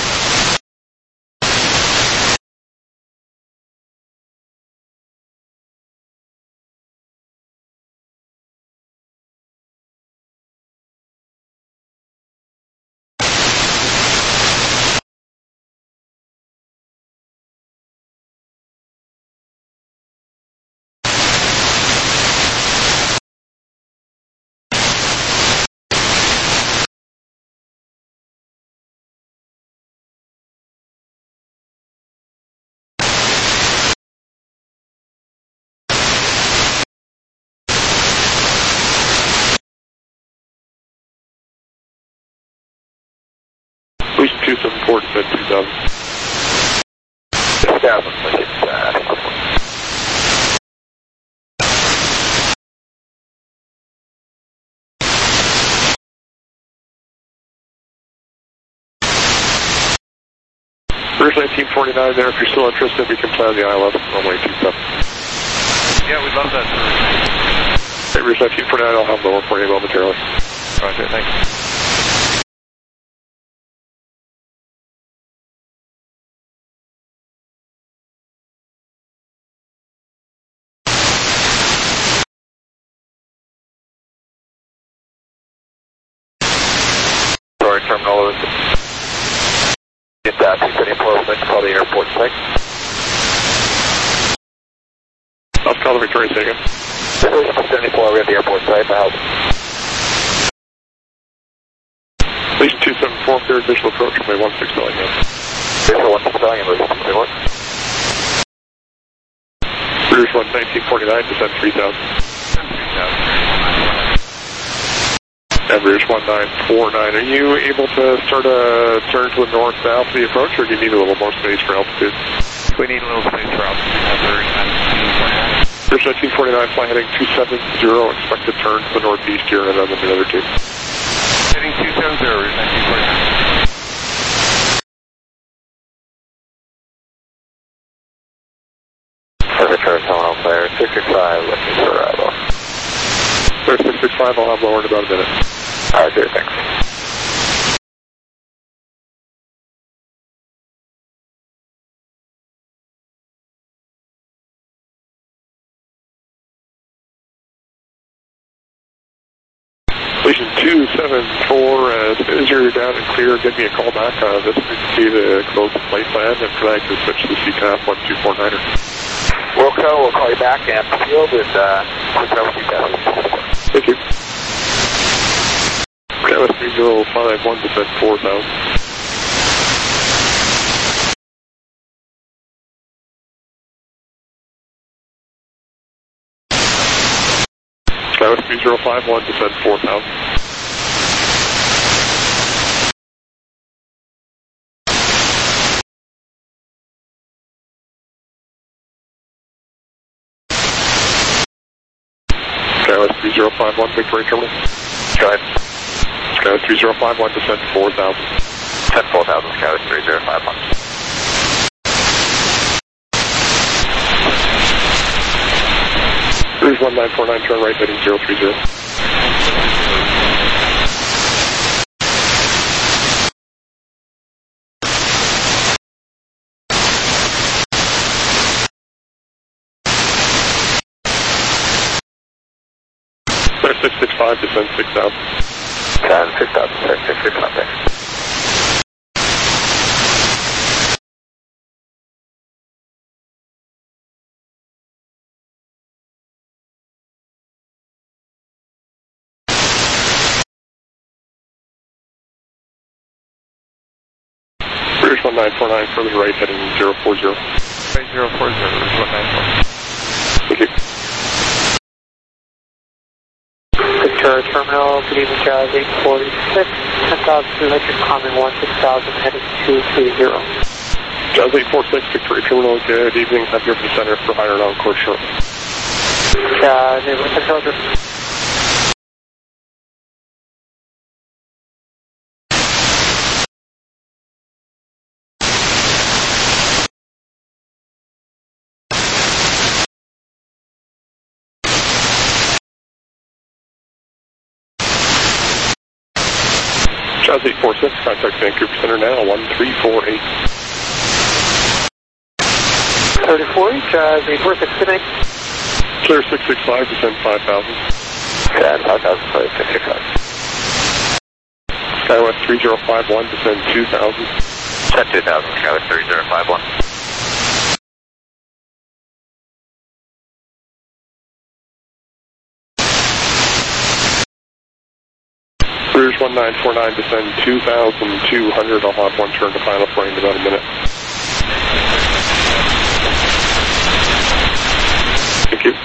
Boost 274, descend 2,000. 6,000, Rouge 1949 there, if you're still interested, we can plan the ILS runway 27. Yeah, we'd love that, sir. Hey, Rouge 1949, I'll have lower for you momentarily. Roger, thanks. Terminal, get that 274, let's call the airport site. I'll call the Victoria Taken. 274, we have the airport site, the house. Please 274, cleared visual approach, runway 16 Bellingham. Visual 16 Bellingham, Rouge 1. Rouge 1949, descend 3,000. 3,000. And Rouge 1949, are you able to start a turn to the north now for the approach, or do you need a little more space for altitude? We need a little space for altitude. Rouge 1949, fly heading 270, expect to turn to the northeast here and then the other two. Heading 270, Rouge 1949. Victoria Terminal, player 665, looking for arrival. Clear 665, I'll have lower in about a minute. Alright, good, thanks. Station 274, as soon as you're down and clear, give me a call back. This is to see the close the flight plan, and for that, to switch to the CTAF 1249er. We'll call you back at the field and switch over to you. Thank you. Skywest 3051, descend 4,000. 3051, descend 4000. Skywest 3051, Victoria Terminal. Skywest 3051, descend 4000. Descend 4000, Skywest 3051. Cruise 1949, turn right heading 030. Clear 665, descend 6000. Descend 6000, sir, 665, thanks. Cruise 1949, further right heading 040. Right, 040, Cruise 194. Thank you. Victoria Terminal, good evening, Jazz 846, 10,200, climbing 16,000, heading 230. Jazz 846, Victoria Terminal, good evening. Have you over the center for higher and on course shortly. Neighborhood Control, Jazz 846, contact Vancouver Center now, 1348. 3040, Jazz 846, good night. Clear 665, descend 5000. Descend 5000, sorry, 665. Skywest 3051, descend 2000. Descend 2000, Skywest 3051. Cruise 1949, descend 2,200. I'll have one turn to final for you in about a minute. Thank you.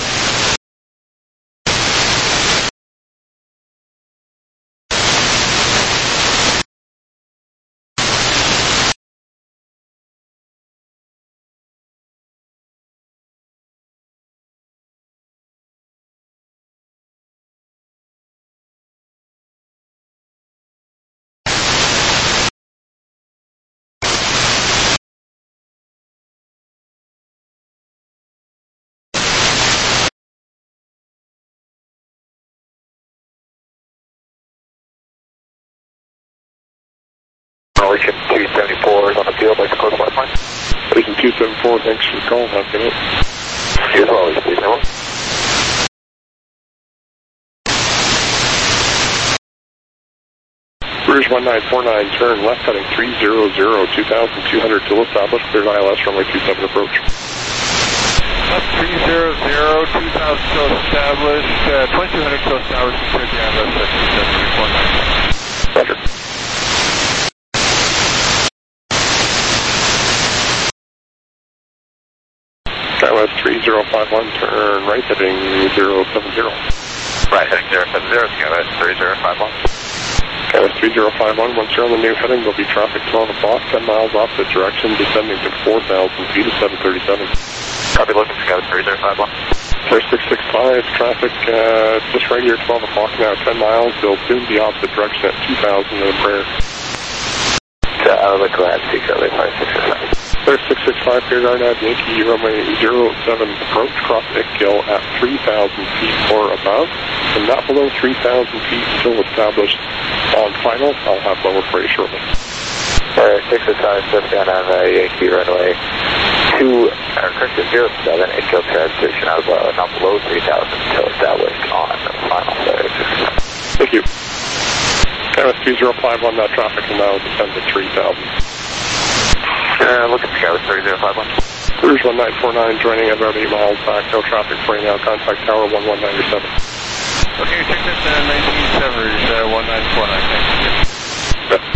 Relation 274 is on the field, like the code of line. Relation 274, thanks for the call. Have a good night. You as well, please, no. Cruise 1949, turn left heading 300, 2,200 till established. Cleared ILS, runway 27 approach. Up 300, 2,000 till established, 2,200 till established, cleared the ILS at 2,749. Roger. Skywest 3051, turn right heading 070. Right, heading 070, Skywest 3051. Skywest 3051, once you're on the new heading, there'll be traffic 12 o'clock, 10 miles opposite direction, descending to 4,000 feet at 737. Copy, looking Skywest 3051. Clear 665, traffic just right here, 12 o'clock now, 10 miles. They'll soon be opposite direction at 2,000 in a prayer. I'll look around, see Charlie 5667. Clear 665, cleared RNAV Yankee, runway 07 approach, cross Ickgill at 3,000 feet or above. And not below 3,000 feet still established on final. I'll have lower for you shortly. 665, just down on Yankee runway 07, Ickgill transition out of not below 3,000 until established on final. Thank you. Skywest 3051, that traffic will now descend to 3,000. Look at Skywest 3051. Cruise 1949, joining at about 8 miles back. No traffic for you now. Contact Tower 1197. Okay, check this 19 1949, thank you.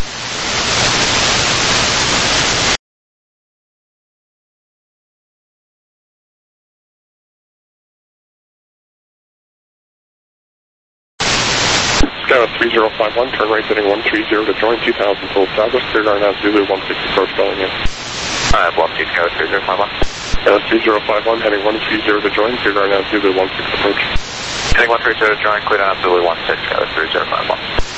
Skywest 3051, turn right heading 130 to join 2000 full established, cleared RNAV Zulu 16 approach Bellingham. Alright, block 2, Skywest 3051. Skywest 3051, heading 130 to join, cleared RNAV Zulu 16 approach. Heading 130 to join, cleared RNAV Zulu 16, Skywest 3051.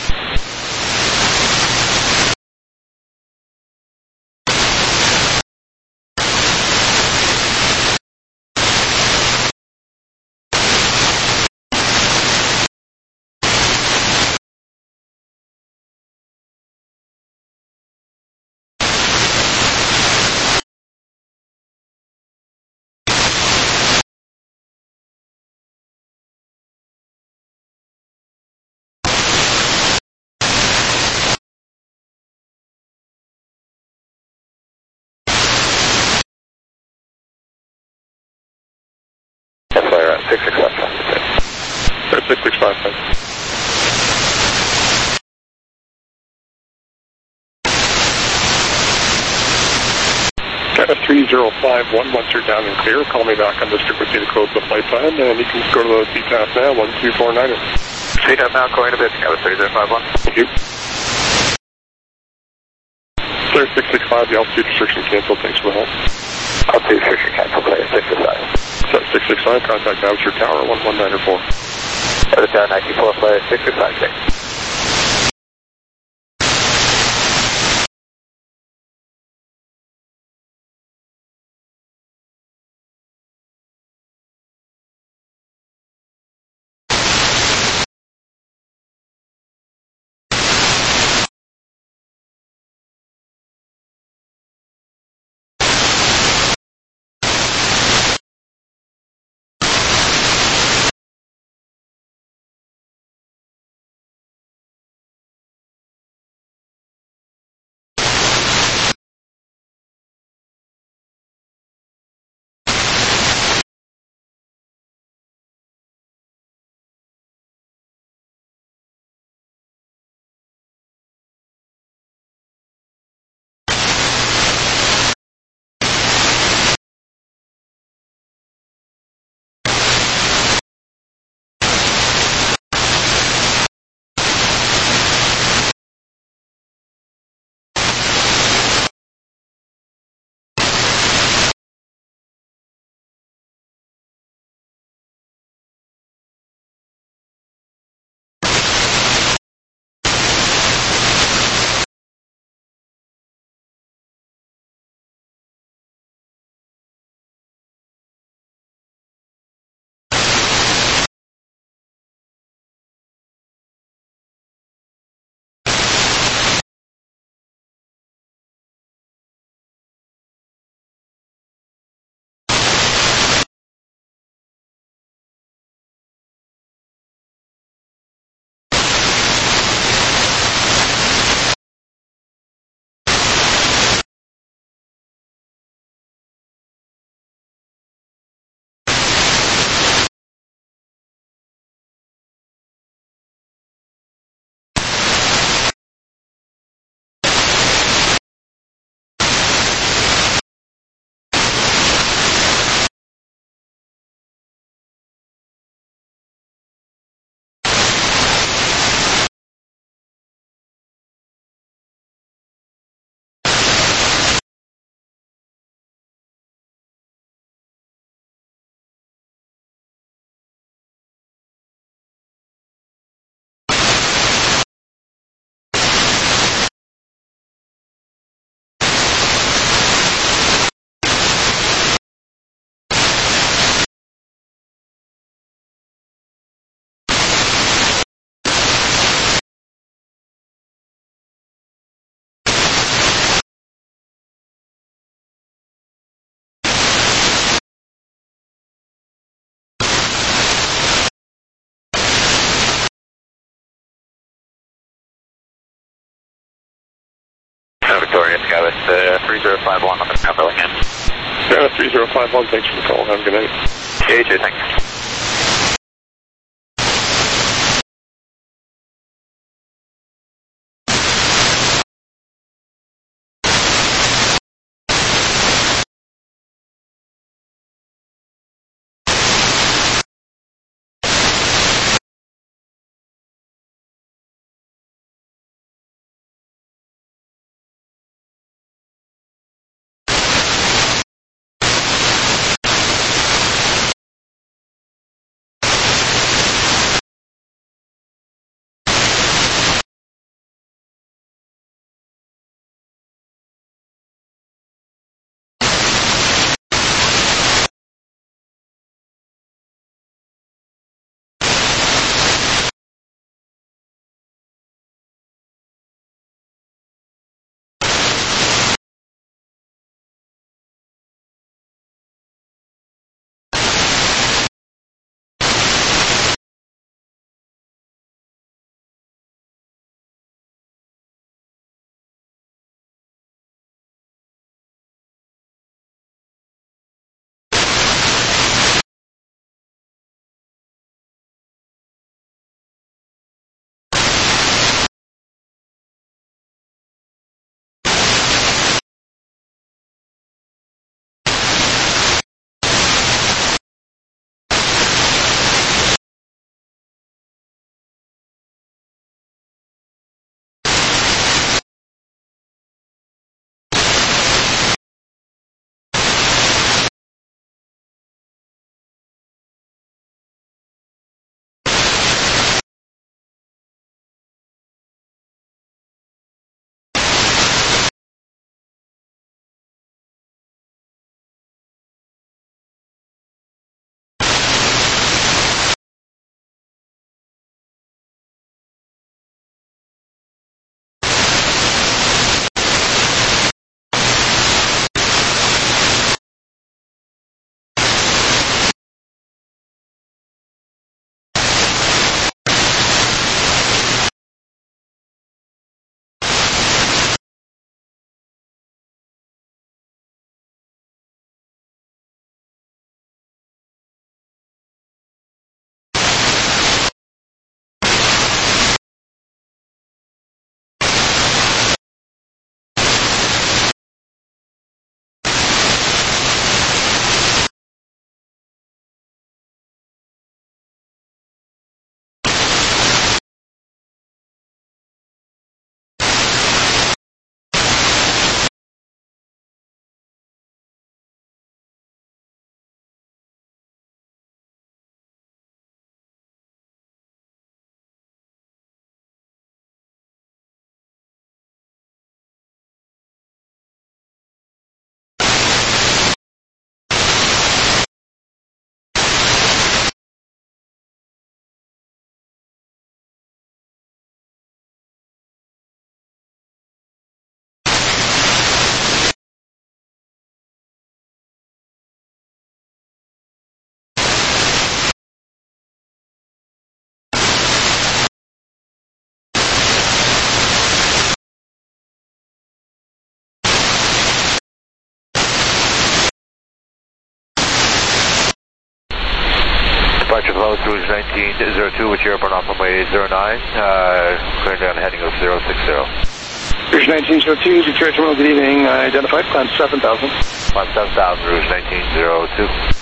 That's why you're at 665. 665, thanks. Skywest 3051, once you're down and clear, call me back on district with you to close the flight plan, and you can go to the CTAF now, 1249er. CTAF now, going to bid, Skywest 3051. Thank you. Clear 665, the altitude restriction canceled, thanks for the help. Altitude restriction cancel, clear 665. Set 665, contact Avature Tower 11904. Avature Tower 94, player 665. Victoria, Skywest 3051 on the ground, Bellingham. Skywest 3051, thanks for the call. Have a good night. Yeah, you too, thanks. Departure close, Rouge 1902 with your airborne off runway 09, clearing down heading of 060. Rouge 1902, Detroit Terminal, good evening. Identified, climb 7,000. Climb 7,000, Rouge 1902.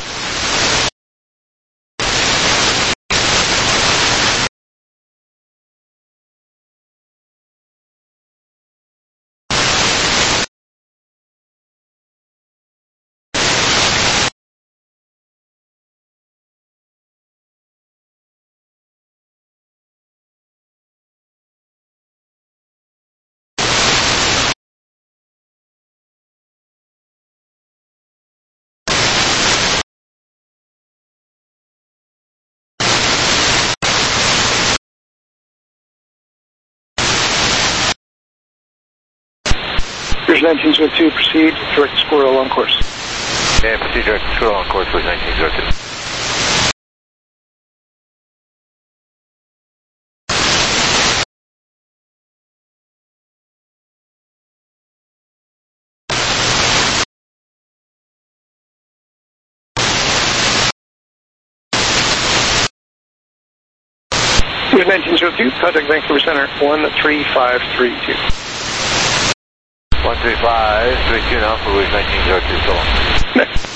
Rouge 1902, proceed direct squirrel on course. And proceed direct squirrel on course, Rouge 1902. Rouge 1902, contact Vancouver Center, 13532. 13532 now for Rouge 1902, so long.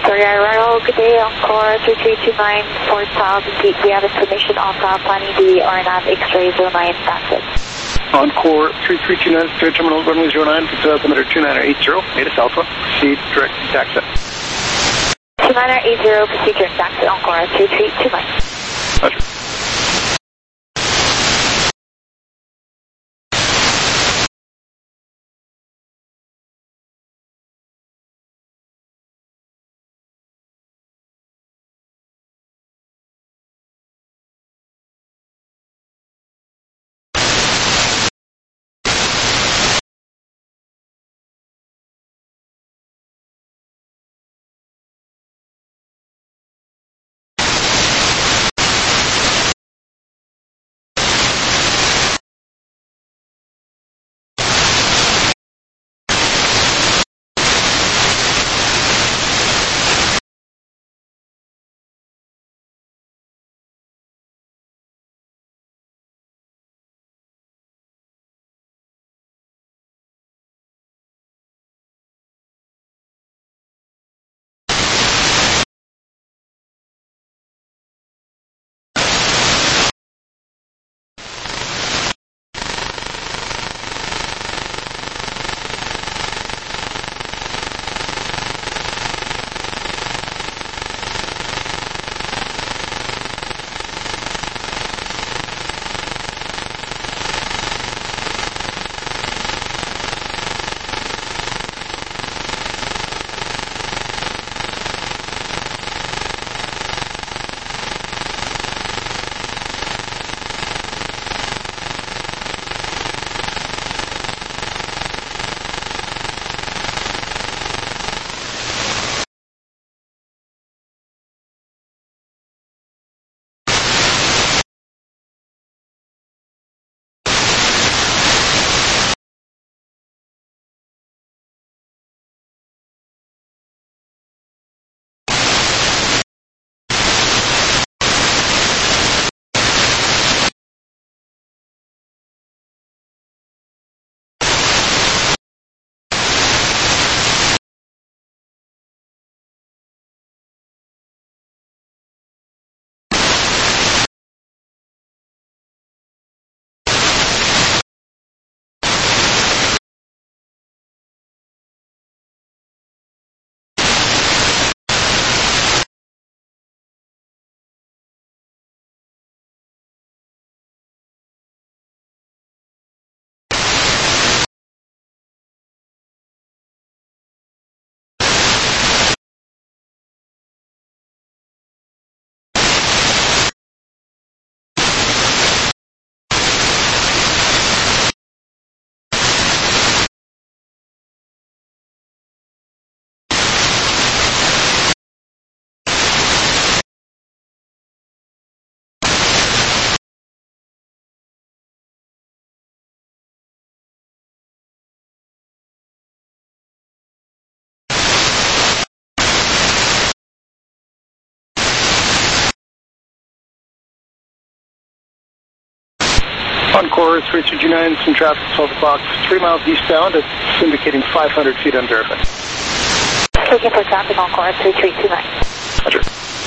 Victoria Arrival, good day, Encore 3329, 4,000 feet. We have information on planning the RNAV X-ray 09 taxi. Encore 3329, third terminal, runway 09, altimeter 2980, Natus Alpha, proceed direct taxi. 2980, proceed direct taxi, Encore 3329. Roger. Encore 3329, some traffic 12 o'clock, 3 miles eastbound. It's indicating 500 feet unverified. Looking for traffic, Encore 3329. Roger.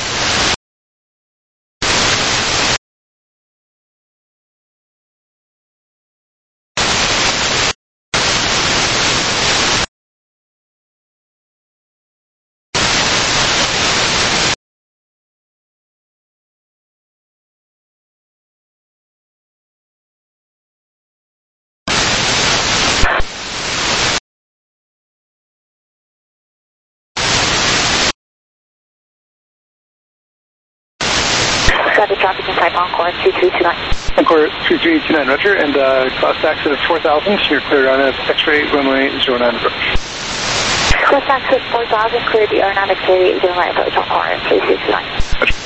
Got the traffic inside Encore 3329. Encore 3329, Roger, and cross exit of 4000, you're cleared on X-ray runway 09 approach. Cross exit 4000, clear the aerodynamic X-ray 09 approach, Encore 3329. Roger.